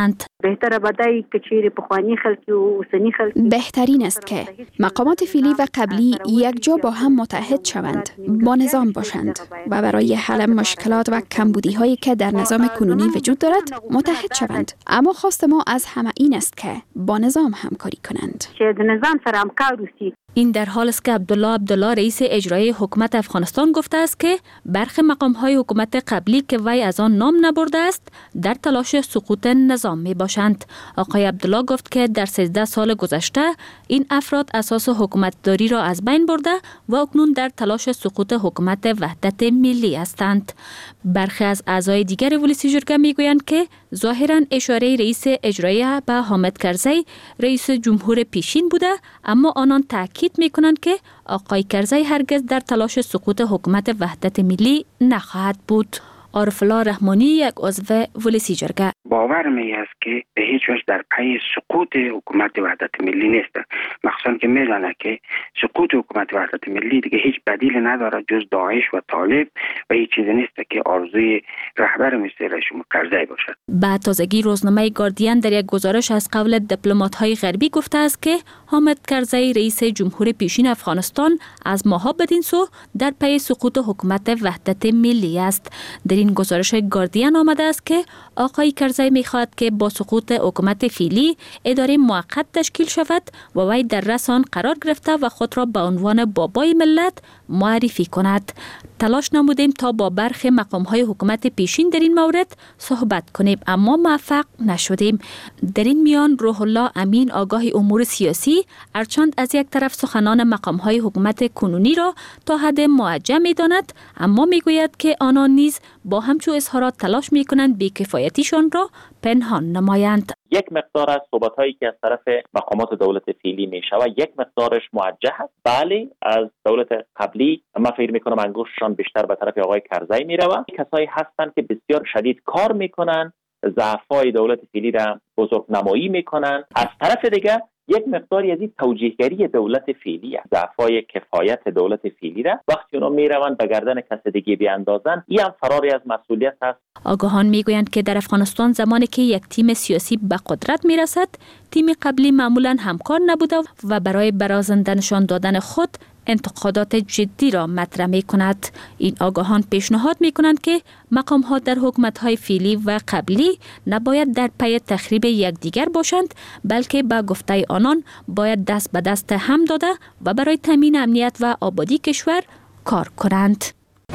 بهتره بدای که چیری پخوانی خلکی و اوسنی خلکی. بهترین است که مقامات فعلی و قبلی یک جا با هم متحد شوند، با نظام باشند و برای حل مشکلات و کمبودی‌هایی که در نظام کنونی وجود دارد متحد شوند. اما خواست ما از همه این است که با نظام همکاری کنند. که نظام سره همکار وسی. این در حال است که عبدالله رئیس اجرایی حکومت افغانستان گفته است که برخی مقام‌های حکومت قبلی که وی از آن نام نبرده است در تلاش سقوط نظام می باشند. آقای عبدالله گفت که در 13 سال گذشته این افراد اساس حکومتداری را از بین برده و اکنون در تلاش سقوط حکومت وحدت ملی هستند. برخی از اعضای دیگر ولسی جرگه می گویند که ظاهراً اشاره رئیس اجرایی به حامد کرزی رئیس جمهور پیشین بوده، اما آنان تاکید می‌کنند که آقای کرزی هرگز در تلاش سقوط حکومت وحدت ملی نخواهد بود. عارف الله رحمانی یک عضو ولسی جرگه: باور می است که به هیچ وجه در پی سقوط حکومت وحدت ملی نیست، مخصوصا که می‌داند که سقوط حکومت وحدت ملی دیگه هیچ بدیل نداره جز داعش و طالب و هیچ چیزی نیست که آرزوی رهبر مثل رئیس کرزی باشد. بعد تازگی روزنامه گاردین در یک گزارش از قول دیپلمات‌های غربی گفته است که حامد کرزی رئیس جمهور پیشین افغانستان از ماها بدین سو در پی سقوط حکومت وحدت ملی است. در این گزارش گاردین آمده است که آقای کرزی می‌خواهد که با سقوط حکومت فعلی اداره موقت تشکیل شود و وی در رأس آن قرار گرفته و خود را به عنوان بابای ملت معرفی کند. تلاش نمودیم تا با برخی مقام‌های حکومت پیشین در این مورد صحبت کنیم، اما موفق نشدیم. در این میان روح الله امین آگاه امور سیاسی هرچند از یک طرف سخنان مقام‌های حکومت کنونی را تا حد موجه می‌داند، اما می‌گوید که آنان نیز با همچو اظهارات تلاش می‌کنند بی‌کفایتیشان را پنهان نمایند. یک مقدار از صحبت‌هایی که از طرف مقامات دولت فعلی می‌شود یک مقدارش موجه است. بله، از دولت قبلی من فکر می‌کنم انگشتشان بیشتر به طرف آقای کرزی می‌رود. کسایی هستند که بسیار شدید کار می‌کنند، ضعف‌های دولت فعلی را بزرگنمایی می‌کنند. از طرف دیگر یک مقداری از این توجیهگری دولت فعلی است. ضعف‌های کفایت دولت فعلی را وقتی اونا میروند به گردن کس دیگه بیاندازند، این هم فراری از مسئولیت است. آگاهان میگویند که در افغانستان زمانی که یک تیم سیاسی به قدرت میرسد، تیم قبلی معمولا همکار نبوده و برای برازنده نشان دادن خود انتقادات جدی را مطرح می کند. این آگاهان پیشنهاد می کنند که مقام ها در حکومت های فعلی و قبلی نباید در پی تخریب یکدیگر باشند، بلکه با گفته آنان باید دست به دست هم داده و برای تامین امنیت و آبادی کشور کار کنند.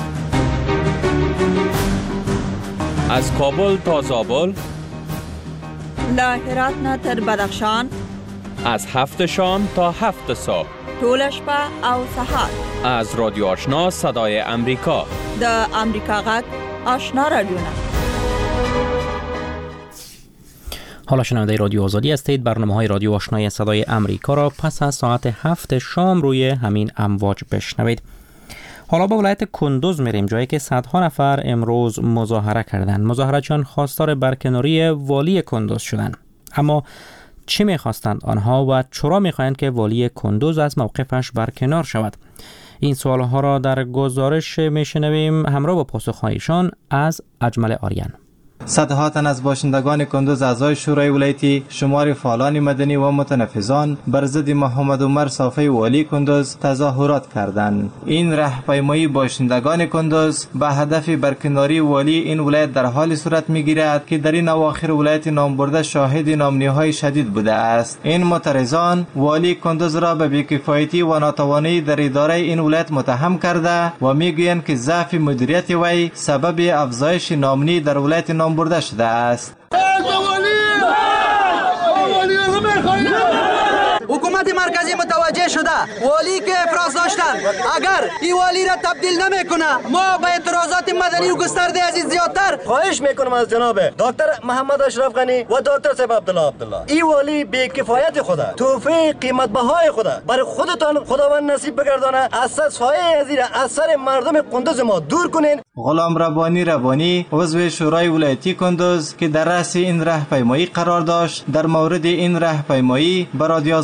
از کابل تا زابل، له هرات نه تر بدخشان، از 7 شام تا 7 صبح، ټول شپه او سهار، از رادیو آشنا صدای امریکا، د امریکا غږ آشنا رادیو. حالا شنونده رادیو آزادی هستید. برنامه‌های رادیو آشنای صدای امریکا را پس از ساعت 7 شام روی همین امواج بشنوید. حالا به ولایت کندوز میریم، جایی که صدها نفر امروز مظاهره کردند. مظاهره‌چیان خواستار برکناری والی کندوز شدند. اما چی می‌خواستند آنها و چرا می‌خواهند که والی کندوز از موقفش برکنار شود؟ این سوالها را در گزارش میشنویم همراه با پاسخ‌هایشان از اجمل آریان. صدها تن از باشندگان کندوز اعضای شورای ولایتی، شمار فعالان مدنی و متنفذان بر ضد محمد عمر صافی والی کندوز تظاهرات کردند. این راهپیمایی باشندگان کندوز به هدف برکناری والی این ولایت در حال صورت می‌گیرد که در این اواخر ولایت نامبرده شاهد نامنی‌های شدید بوده است. این معترضان والی کندوز را به بی‌کفایتی و ناتوانی در اداره این ولایت متهم کرده و می‌گویند که ضعف مدیریت وی سبب افزایش نامنی در ولایت برده شده است. حکومت مرکزی متوجه شده والی که افراز داشتن اگر این والی را تبدیل نمیکنه ما به اعتراضات مدنی و گسترده عزیز زیادتر خواهش میکنم از جناب دکتر محمد اشرف غنی و دکتر صاحب عبدالله این والی بی کفایت خود توفیق قیمت بهای خود برای خودتان خداوند نصیب بگردانه از سایه ازیر از سر مردم کندوز ما دور کنین. غلام ربانی عضو شورای ولایتی کندوز که در رأس این راهپیمایی قرار داشت در مورد این راهپیمایی به رادیو آزادی چنین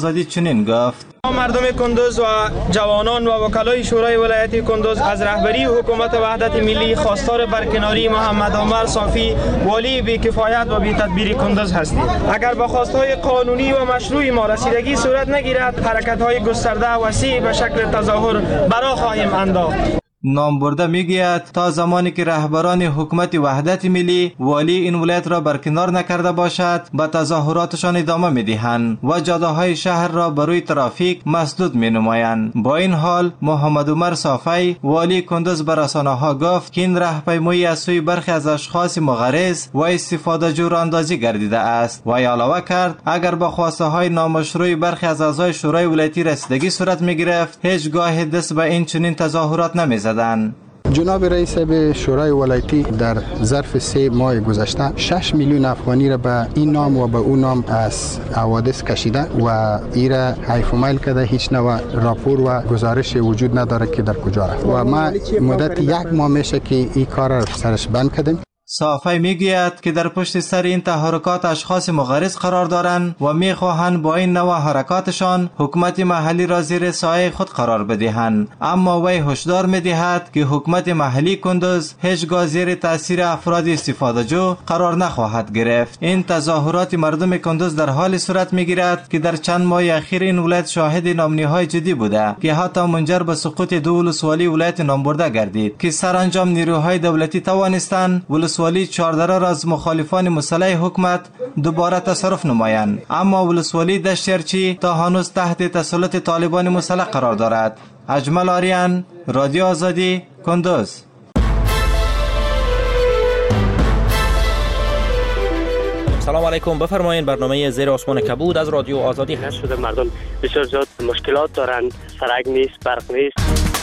چنین گفت: مردم کندوز و جوانان و وکلای شورای ولایت کندوز از رهبری حکومت وحدت ملی خواستار برکناری محمد عمر صافی والی بی‌کفایت و بی‌تدبیر کندوز هستیم. اگر به خواستهای قانونی و مشروع ما رسیدگی صورت نگیرد، حرکت‌های گسترده وسیع به شکل تظاهر برا خواهیم انداخت. نامبرده میگوید تا زمانی که رهبران حکومت وحدت ملی والی این ولایت را برکنار نکرده باشد به تظاهراتشان ادامه میدهند و جاده‌های شهر را بروی ترافیک مسدود مینمایند. با این حال محمد عمر صافی والی کندوز به رسانه‌ها گفت که این راهپیمایی از سوی برخی از اشخاص مغرض و استفاده جور اندازی گردیده است و علاوه کرد اگر به خواسته های نامشروع برخی از اعضای شورای ولایتی رسیدگی صورت میگرفت هیچگاه دست به این چنین تظاهرات نمیزد. جناب رئیس شورای ولایتی در ظرف 3 ماه گذشته 6 میلیون افغانی را به این نام و به اون نام از حوادث کشیده و ایره حیف و میل کرده. هیچ نوع راپور و گزارش وجود نداره که در کجا رفت و ما مدت 1 ماه میشه که این کار را سرش بند کردیم. صافی میگوید که در پشت سر این تحرکات اشخاص مغرض قرار دارند و میخواهند با این نوع حرکاتشان حکومت محلی را زیر سایه خود قرار بدهند، اما وی هشدار میدهد که حکومت محلی کندوز هیچگاه زیر تاثیر افراد استفاده جو قرار نخواهد گرفت. این تظاهرات مردم کندوز در حال صورت میگیرد که در چند ماه اخیر این ولایت شاهد نامنیهای جدی بوده که حتی منجر به سقوط 2 ولسوالی ولایت نامبرده گردید که سرانجام نیروهای دولتی توانستند ولسوالی 14 را از مخالفان مسلح حکومت دوباره تصرف نمایند، اما ولسوالی دشتیرچی تا هنوز تحت تسلط طالبان مسلح قرار دارد. اجمل آریان، رادیو آزادی، کندوز. سلام علیکم، بفرمایید. برنامه زیر آسمان کبود از رادیو آزادی هست. شده مردم بسیار زیاد مشکلات دارند، سرک نیست، برق نیست.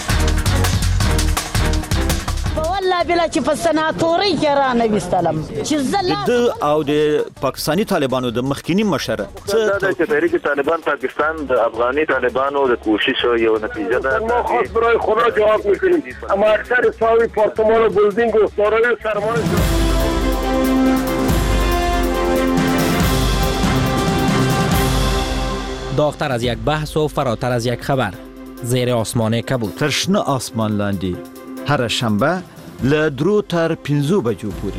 والله بلا چې په سناتوري کې را نه وستلم چې د او د پاکستانی طالبانو د مخکینی مشره چې تحریک طالبان پاکستان د افغاني طالبانو د کوشش یو نتیجه ده. ما خاص برای خدا جواب میکنیم، اما اکثر ساوی پارتمان و بلدینگ و دارای سرمایه داغتر از یک بحث و فراتر از یک خبر. زیر آسمان کبود. ترشنه آسمان لاندی هر شنبه ل 2 تر 5 بجو پوری.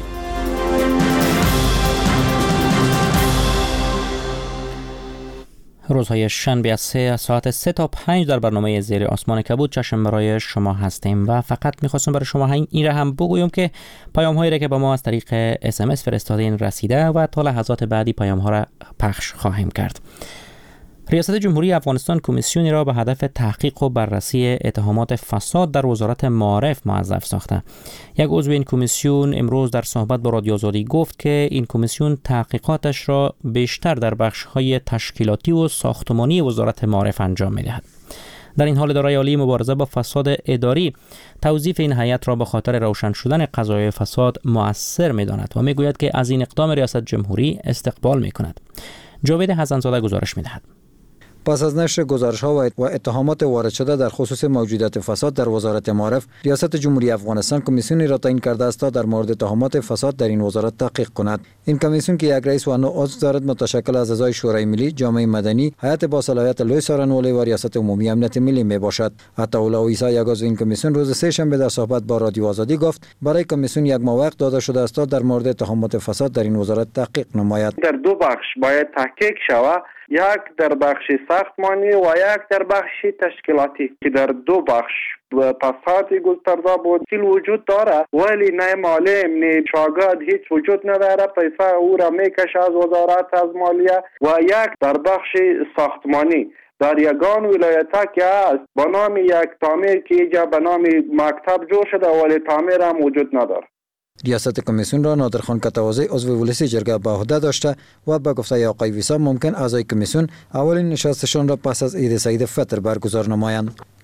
روزهای شنبه از ساعت 3 تا 5 در برنامه زیر آسمان کبود چشم برای شما هستیم و فقط میخواستم برای شما این را هم بگویم که پیام هایی را که با ما از طریق SMS فرستادین رسیده و تا لحظات بعدی پیام ها را پخش خواهیم کرد. ریاست جمهوری افغانستان کمیسیونی را به هدف تحقیق و بررسی اتهامات فساد در وزارت معارف موظف ساخته. یک عضو این کمیسیون امروز در صحبت با رادیو آزادی گفت که این کمیسیون تحقیقاتش را بیشتر در بخش‌های تشکیلاتی و ساختمانی وزارت معارف انجام می‌دهد. در این حال اداره عالی مبارزه با فساد اداری توظیف این هیئت را به خاطر روشن شدن قضایای فساد مؤثر می‌داند و می‌گوید که از این اقدام ریاست جمهوری استقبال می‌کند. جاوید حسن‌زاده گزارش می‌دهد. پس از نشر گزارش‌ها و اتهامات وارد شده در خصوص موجودیت فساد در وزارت معارف، ریاست جمهوری افغانستان کمیسیونی را تعیین کرده است تا در مورد اتهامات فساد در این وزارت تحقیق کند. این کمیسیون که یک رئیس و 9 عضو دارد متشکل از اعضای شورای ملی، جامعه مدنی، هیئت با صلاحیت لوی سارنولی و ریاست عمومی امنیت ملی میباشد. عطاالله عیسی یک عضو این کمیسیون روز سه شنبه در صحبت با رادیو آزادی گفت برای کمیسیون یک ماه وقت داده شده است تا در مورد اتهامات فساد در این وزارت تحقیق نماید. در 2 بخش باید تحقیق شود، یک در بخش ساختمانی و یک در بخش تشکیلاتی که در 2 بخش فساد گسترده بود سیل وجود داره ولی نه معلم نه شاگرد هیچ وجود نداره، پیسه او را میکشه از وزارت از مالیه. و یک در بخش ساختمانی در یگان ولایت که است با نام یک تعمیر که اینجا به نام مکتب جور شده ولی تعمیر هم وجود نداره. ریاست کمیسیون را نادرخان کتوازی عضو ولسی جرگه به عهده داشته و به گفته آقای ویسا ممکن اعضای کمیسیون اولین نشستشان را پس از عید سعید فطر برگزار نمایند.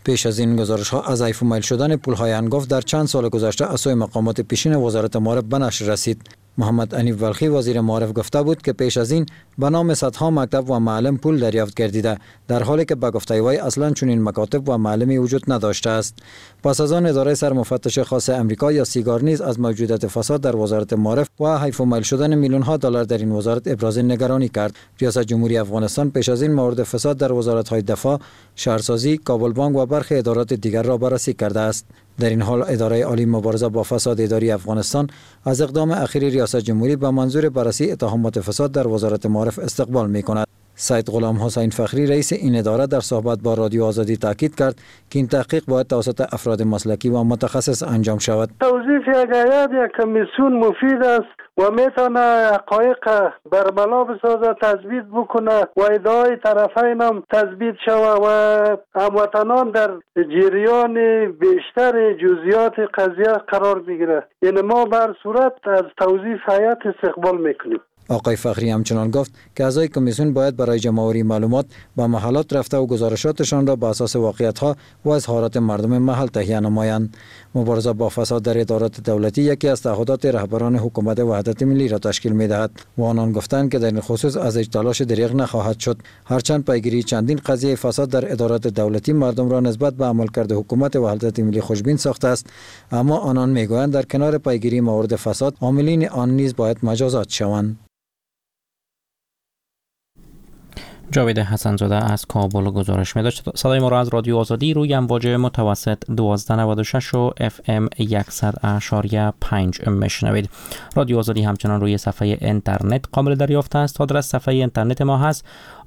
پیش از این گزارش ها از حیف المیل شدن پول‌های هنگفت در چند سال گذشته از سوی مقامات پیشین وزارت معارف به نشر رسید. محمد انیف بلخی وزیر معارف گفته بود که پیش از این به نام صدها مکتب و معلم پول دریافت گردیده، در حالی که به گفته وی اصلا چنین مکاتب و معلمی وجود نداشته است. پس از آن اداره سرمفتش خاص امریکا یا سیگار نیز از موجودیت فساد در وزارت معارف و حیف المیل شدن میلیون ها دلار در این وزارت ابراز نگرانی کرد. ریاست جمهوری افغانستان پیش از این مورد فساد در وزارت های دفاع، شهرسازی، کابل بانک و برخی ادارات دیگر را بررسی کرده است. در این حال اداره عالی مبارزه با فساد اداری افغانستان از اقدام اخیر ریاست جمهوری به منظور بررسی اتهامات فساد در وزارت معارف استقبال می‌کند. سید غلام حسین فخری رئیس این اداره در صحبت با رادیو آزادی تاکید کرد که این تحقیق باید توسط افراد مسلکی و متخصص انجام شود. توظیف یک هیئت یک کمیسیون مفید است و میتونه حقایق برملا بسازه، تثبیت بکنه و ادعای طرفین هم تثبیت شود و هموطنان در جریان بیشتر جزئیات قضیه قرار بگیره. یعنی ما بر صورت از توظیف هیئت استقبال میکنیم. آقای فخری همچنان گفت که اعضای کمیسیون باید برای جمع‌آوری معلومات به محلات رفته و گزارشاتشان را بر اساس واقعیت‌ها و اظهارات مردم محل تهیه نمایند. مبارزه با فساد در ادارات دولتی یکی از تعهدات رهبران حکومت وحدت ملی را تشکیل می‌دهد و آنان گفتند که در این خصوص از تلاش دریغ نخواهد شد. هرچند پیگیری چندین قضیه فساد در ادارات دولتی مردم را نسبت به عملکرد حکومت وحدت ملی خوشبین ساخته است، اما آنان می‌گویند در کنار پیگیری موارد فساد عاملین آن نیز باید مجازات شوند. جاوید حسن‌زاده از کابل گزارش می‌داشت. صدای ما را از رادیو آزادی روی امواج متوسط 1296 و FM 100.5 میشنوید. رادیو آزادی همچنان روی صفحه اینترنت قابل دریافت است. آدرس صفحه اینترنت ما هست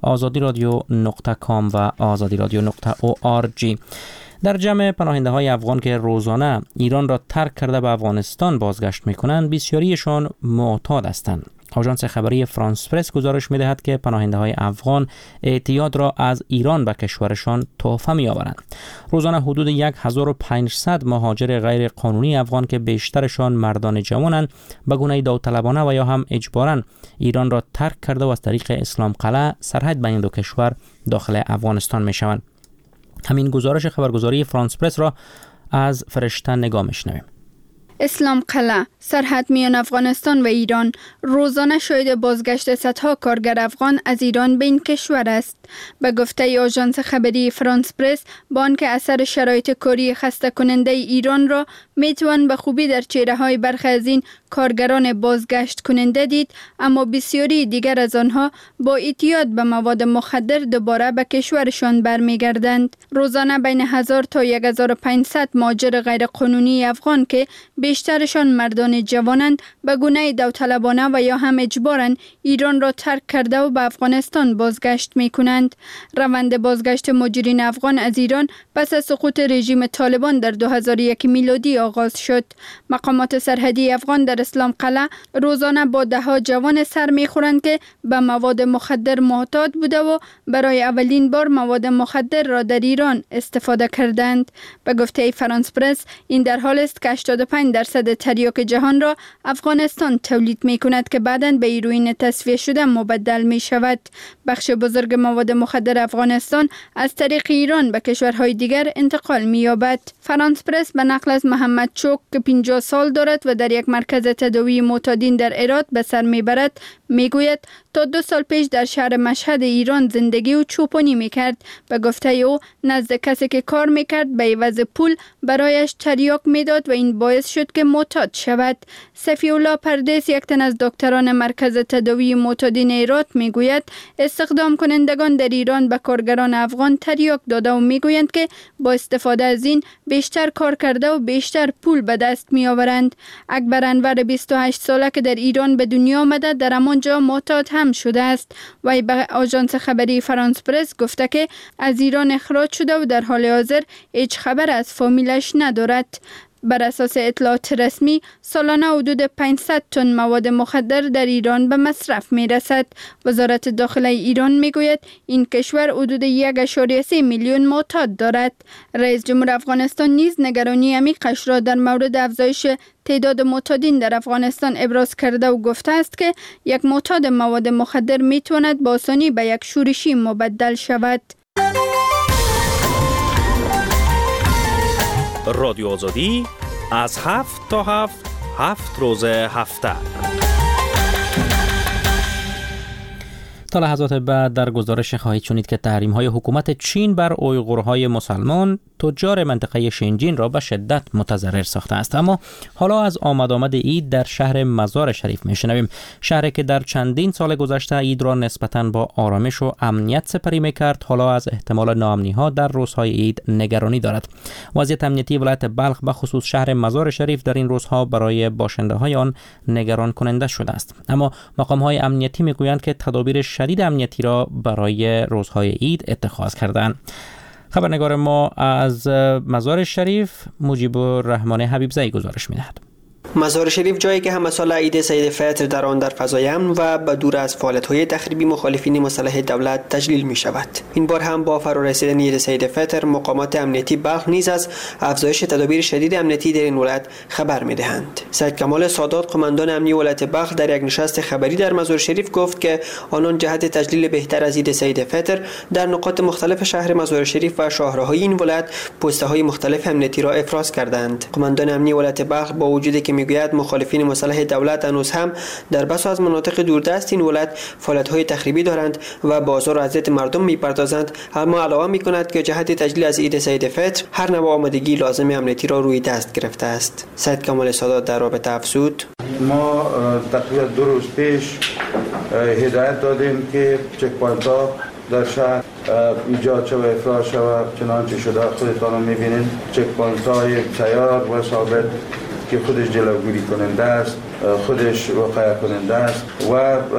azadiradio.com و azadiradio.org. در جمع پناهنده های افغان که روزانه ایران را ترک کرده به افغانستان بازگشت می‌کنند، بسیاریشان معتاد هستند. آژانس خبری فرانس پرس گزارش می‌دهد که پناهنده های افغان اعتیاد را از ایران به کشورشان تحفه می‌آورند. روزانه حدود 1500 مهاجر غیر قانونی افغان که بیشترشان مردان جوانند به گونه داوطلبانه و یا هم اجباراً ایران را ترک کرده و از طریق اسلام قلعه سرحد بین دو کشور داخل افغانستان می‌شوند. همین گزارش خبرگزاری فرانس پرس را از فرشته نگاه می‌شنویم. اسلام قلعه، سرحد میان افغانستان و ایران، روزانه شاهد بازگشت صدها کارگر افغان از ایران به این کشور است. به گفته آژانس خبری فرانس پرس، با آنکه اثر شرایط کاری خسته کننده ایران را میتوان به خوبی در چهره های برخی از این کارگران بازگشت کننده دید، اما بسیاری دیگر از آنها با اعتیاد به مواد مخدر دوباره به کشورشان برمیگردند. روزانه بین 1000 تا 1500 مهاجر غیر قانونی افغان که بیشترشان مردان جوانند به گونه داوطلبانه و یا هم اجباراً ایران را ترک کرده و به افغانستان بازگشت می کنند. روند بازگشت مهاجرین افغان از ایران پس از سقوط رژیم طالبان در 2001 میلادی آغاز شد. مقامات سرحدی افغان در اسلام قلعه روزانه با دهها جوان سر می خورند که به مواد مخدر معتاد بوده و برای اولین بار مواد مخدر را در ایران استفاده کردند. به گفته فرانس پرس، این در حال است که 85% تریاک جهان را افغانستان تولید می کند که بعداً به هیروئین تصفیه شده مبدل می شود. بخش بزرگ مواد مخدر افغانستان از طریق ایران به کشورهای دیگر انتقال می یابد. فرانس پرس به نقل از محمد چوک که 50 سال دارد و در یک مرکز تداوی معتادین در هرات به سر می برد، می گوید تا 2 سال پیش در شهر مشهد ایران زندگی و چوپانی می کرد. به گفته او نزد کسی که کار می کرد به عوض پول برایش تریاک می داد و این باعث شد که معتاد شود. صفی الله پردیس، یک تن از دکتران مرکز تداوی معتادین هرات، می گوید استخدام کنندگان در ایران به کارگران افغان تریاک داده و می گویند که با استفاده از این بیشتر کار کرده و بیشتر پول به دست می آورند. اکبر انور 28 ساله که در ایران به دنیا آمده در همانجا معتاد هم شده است. وی به آژانس خبری فرانس پرس گفته که از ایران اخراج شده و در حال حاضر هیچ خبر از فامیلش ندارد. بر اساس اطلاعات رسمی سالانه حدود 500 تن مواد مخدر در ایران به مصرف می رسد. وزارت داخله ایران می گوید این کشور حدود 1.3 میلیون معتاد دارد. رئیس جمهور افغانستان نیز نگرانی عمیقش را در مورد افزایش تعداد معتادین در افغانستان ابراز کرده و گفته است که یک معتاد مواد مخدر می تواند با آسانی به یک شورشی مبدل شود. رادیو آزادی از 7 تا 7 روز هفته. تا لحظات بعد در گزارش خواهید شنید که تحریم‌های حکومت چین بر اویغورهای مسلمان تجار منطقه شنجین را به شدت متضرر ساخته است. اما حالا از آمد عید در شهر مزار شریف میشنویم. شهری که در چندین سال گذشته عید را نسبتاً با آرامش و امنیت سپری میکرد، حالا از احتمال ناامنی‌ها در روزهای عید نگرانی دارد. وضعیت امنیتی ولایت بلخ به خصوص شهر مزار شریف در این روزها برای باشنده‌های آن نگران کننده شده است. اما مقام‌های امنیتی میگویند که تدابیر شدید امنیتی را برای روزهای عید اتخاذ کردند. خبرنگار ما از مزار شریف مجیب الرحمن حبیبزئی گزارش می‌دهد. مزار شریف جایی که همه سال عید سید فطر در آن در فضای امن و به دور از فعالیت‌های تخریبی مخالفین مسلح دولت تجلیل می شود. این بار هم با فرارسیدن عید سید فطر مقامات امنیتی بلخ نیز از افزایش تدابیر شدید امنیتی در این ولایت خبر می دهند. سید کمال سادات قماندان امنی ولایت بلخ در یک نشست خبری در مزار شریف گفت که آنان جهت تجلیل بهتر از عید سید فطر در نقاط مختلف شهر مزار شریف و شاهراهای این ولایت پست‌های مختلف امنیتی را افراز کردند. قماندان امنی ولایت بلخ با وجودی که میگوید مخالفین مسلح دولت هنوز هم در بسا از مناطق دوردست این ولایت فعالیت‌های تخریبی دارند و بازار و اذیت مردم می‌پردازند، اما علاوه می‌کند که جهت تجلیل از عید سید فطر هر نوع آمادگی لازم امنیتی را روی دست گرفته است. سید کمال سادات در رابطه افزود: ما تقریبا 2 روز پیش هدایت دادیم که چک پوینت‌ها در شهر ایجاد شود، افراز شود، چنانچه شده خودتان می‌بینید. چک پوینت‌های تیار و ثابت که خودش جلوگیری کننده است، خودش وقایع کننده است و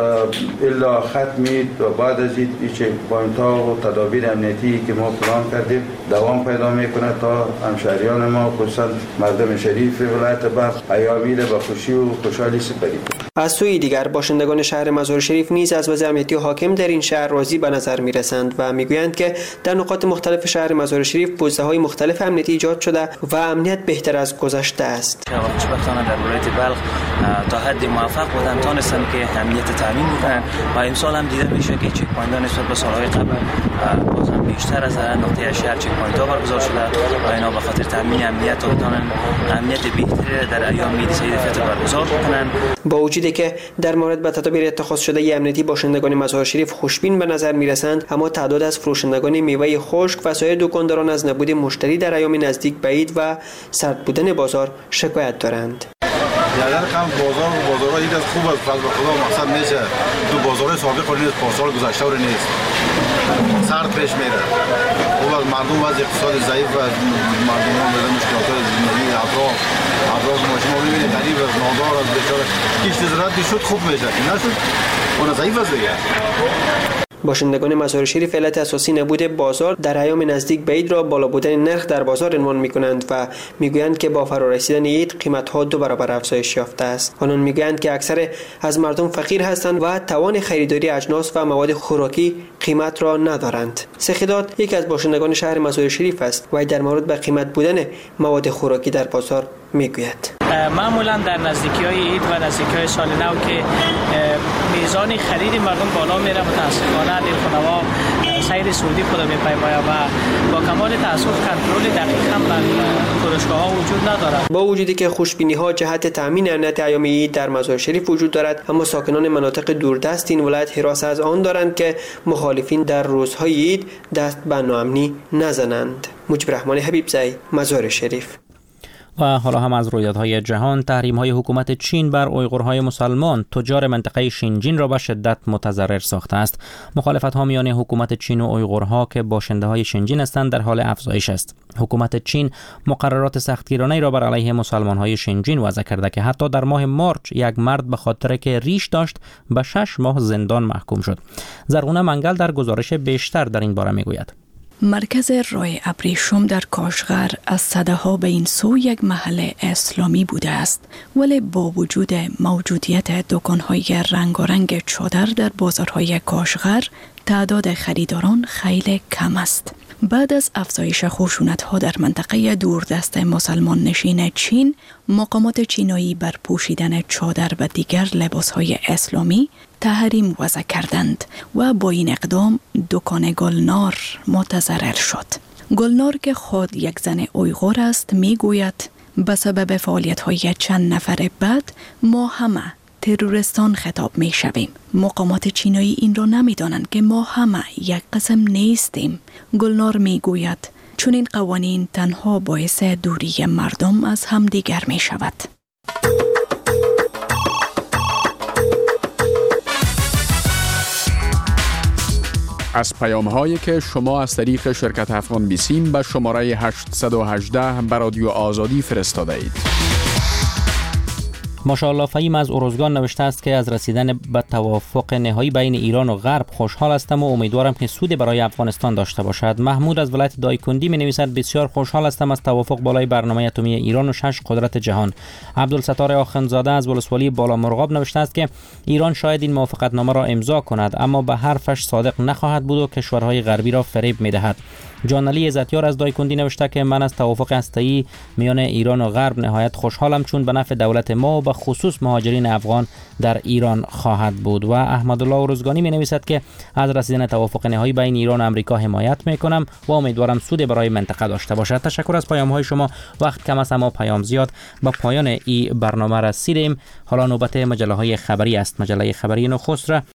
الا ختمی و بعد از این چک پوینت ها و تدابیر امنیتی که ما پلان کردیم دوام پیدا میکنه تا همشهریان ما خصوصا مردم شریف ولایت بلخ ایامی را با خوشی و خوشحالی سپری. از سوی دیگر باشندگان شهر مزار شریف نیز از وضع امنیتی حاکم در این شهر راضی به نظر میرسند و میگویند که در نقاط مختلف شهر مزار شریف پوزه‌های مختلف امنیتی ایجاد شده و امنیت بهتر از گذشته است. خوشبختانه در ولایت بلخ تا حد موفق بودن تانستن که امنیت تامین بکنن و امسال هم دیده میشه که چک پوینت‌ها نسبت به سالهای قبل باز هم بیشتر از نقطه شهر چک پوینت‌ها برگزار شده و اینا به خاطر تامین امنیت و بتونن امنیت بهتری در ایام عید سید فطر برگزار کنن. با وجودی که در مورد به تدابیر اتخاذ شده امنیتی باشندگان مزار شریف خوشبین به نظر میرسند، اما تعداد از فروشندگان میوه خشک و سایر دکانداران از نبود مشتری در ایام نزدیک به عید و سرد بودن بازار شکایت دارند. یعنی کم بازارها عید از خوب از فضل خدا مقصد نیست. دو بازار سابق نیست، پارسال گذشته و نیست. سرد پیش میره. خوب از مردم وضع اقتصاد ضعیف و مردم ها به مشکلات زندگی اطراف ماشین ها میبینید غریب از نادار از بیچاره کشت زراعتی شد خوب میشه، نشد اون ضعیف است دیگه. باشندگان مزار شریف علت اساسی نبود بازار در ایام نزدیک به عید را بالا بودن نرخ در بازار عنوان می‌کنند و میگویند که با فرارسیدن عید قیمت‌ها 2 برابر افزایش یافته است. آنان میگویند که اکثر از مردم فقیر هستند و توان خریداری اجناس و مواد خوراکی قیمت را ندارند. سخیدات یکی از باشندگان شهر مزار شریف است و در مورد به قیمت بودن مواد خوراکی در بازار میگوید: معمولا در نزدیکی‌های عید و نزدیکی‌های سال نو که میزان خرید مردم بالا میره، متاسفانه دلخونه‌ها سیر سعودی خود میپیماید و با کمال تأسف کنترل دقیقاً بر فروشگاه‌ها وجود ندارد. با وجودی که خوشبینی‌ها جهت تأمین امنیت ایام عید در مزار شریف وجود دارد، اما ساکنان مناطق دوردست این ولایت حراس از آن دارند که مخالفین در روزهای عید دست به ناامنی نزنند. مجیب الرحمن حبیبزئی، مزار شریف. و حالا هم از رویدادهای جهان. تحریم‌های حکومت چین بر اویغورهای مسلمان تجار منطقه شنجین را به شدت متضرر ساخته است. مخالفت‌ها میان حکومت چین و اویغورها که باشنده‌های شنجین هستند در حال افزایش است. حکومت چین مقررات سختگیرانه‌ای را بر علیه مسلمان‌های شنجین وضع کرده که حتی در ماه مارچ یک مرد به خاطر که ریش داشت به 6 ماه زندان محکوم شد. زرغونه منگل در گزارش بیشتر در این باره میگوید. مرکز راه ابریشم در کاشغر از صدها به این سو یک محل اسلامی بوده است، ولی با وجود موجودیت دکان‌های رنگارنگ چادر در بازارهای کاشغر تعداد خریداران خیلی کم است. بعد از افزایش خشونت‌ها در منطقه دوردست مسلمان نشین چین، مقامات چینایی بر پوشیدن چادر و دیگر لباس‌های اسلامی تحریم وضع کردند و با این اقدام دکان گلنار متضرر شد. گلنار که خود یک زن اویغور است میگوید به سبب فعالیت‌های چند نفر بد ما همه تروریستان خطاب می شویم. مقامات چینایی این را نمی دانند که ما همه یک قسم نیستیم. گلنار می گوید چون این قوانین تنها باعث دوری مردم از همدیگر می شود. از پیام‌هایی که شما از طریق شرکت افغان بیسیم به شماره 818 به رادیو آزادی فرستاده اید. ماشاءالله فهیم از اروزگان نوشته است که از رسیدن به توافق نهایی بین ایران و غرب خوشحال هستم و امیدوارم که سودی برای افغانستان داشته باشد. محمود از ولایت دایکندی می نویسد بسیار خوشحال هستم از توافق بالای برنامه اتمی ایران و 6 قدرت جهان. عبدالستار آخندزاده از ولسوالی بالا مرغاب نوشته است که ایران شاید این موافقتنامه را امضا کند اما به حرفش صادق نخواهد بود و کشورهای غربی را فریب می دهد. جان علی عزتیار از دایکندی نوشته که من از توافق هسته‌ای میان ایران و غرب نهایت خوشحالم چون به نفع دولت ما و به خصوص مهاجرین افغان در ایران خواهد بود. و احمد الله اروزگانی می نویسد که از رسیدن توافق نهایی بین ایران و آمریکا حمایت میکنم و امیدوارم سود برای منطقه داشته باشد. تشکر از پیام های شما. وقت کم است اما پیام زیاد. با پایان این برنامه رسیدیم. حالا نوبت مجله های خبری است. مجله خبری نخست را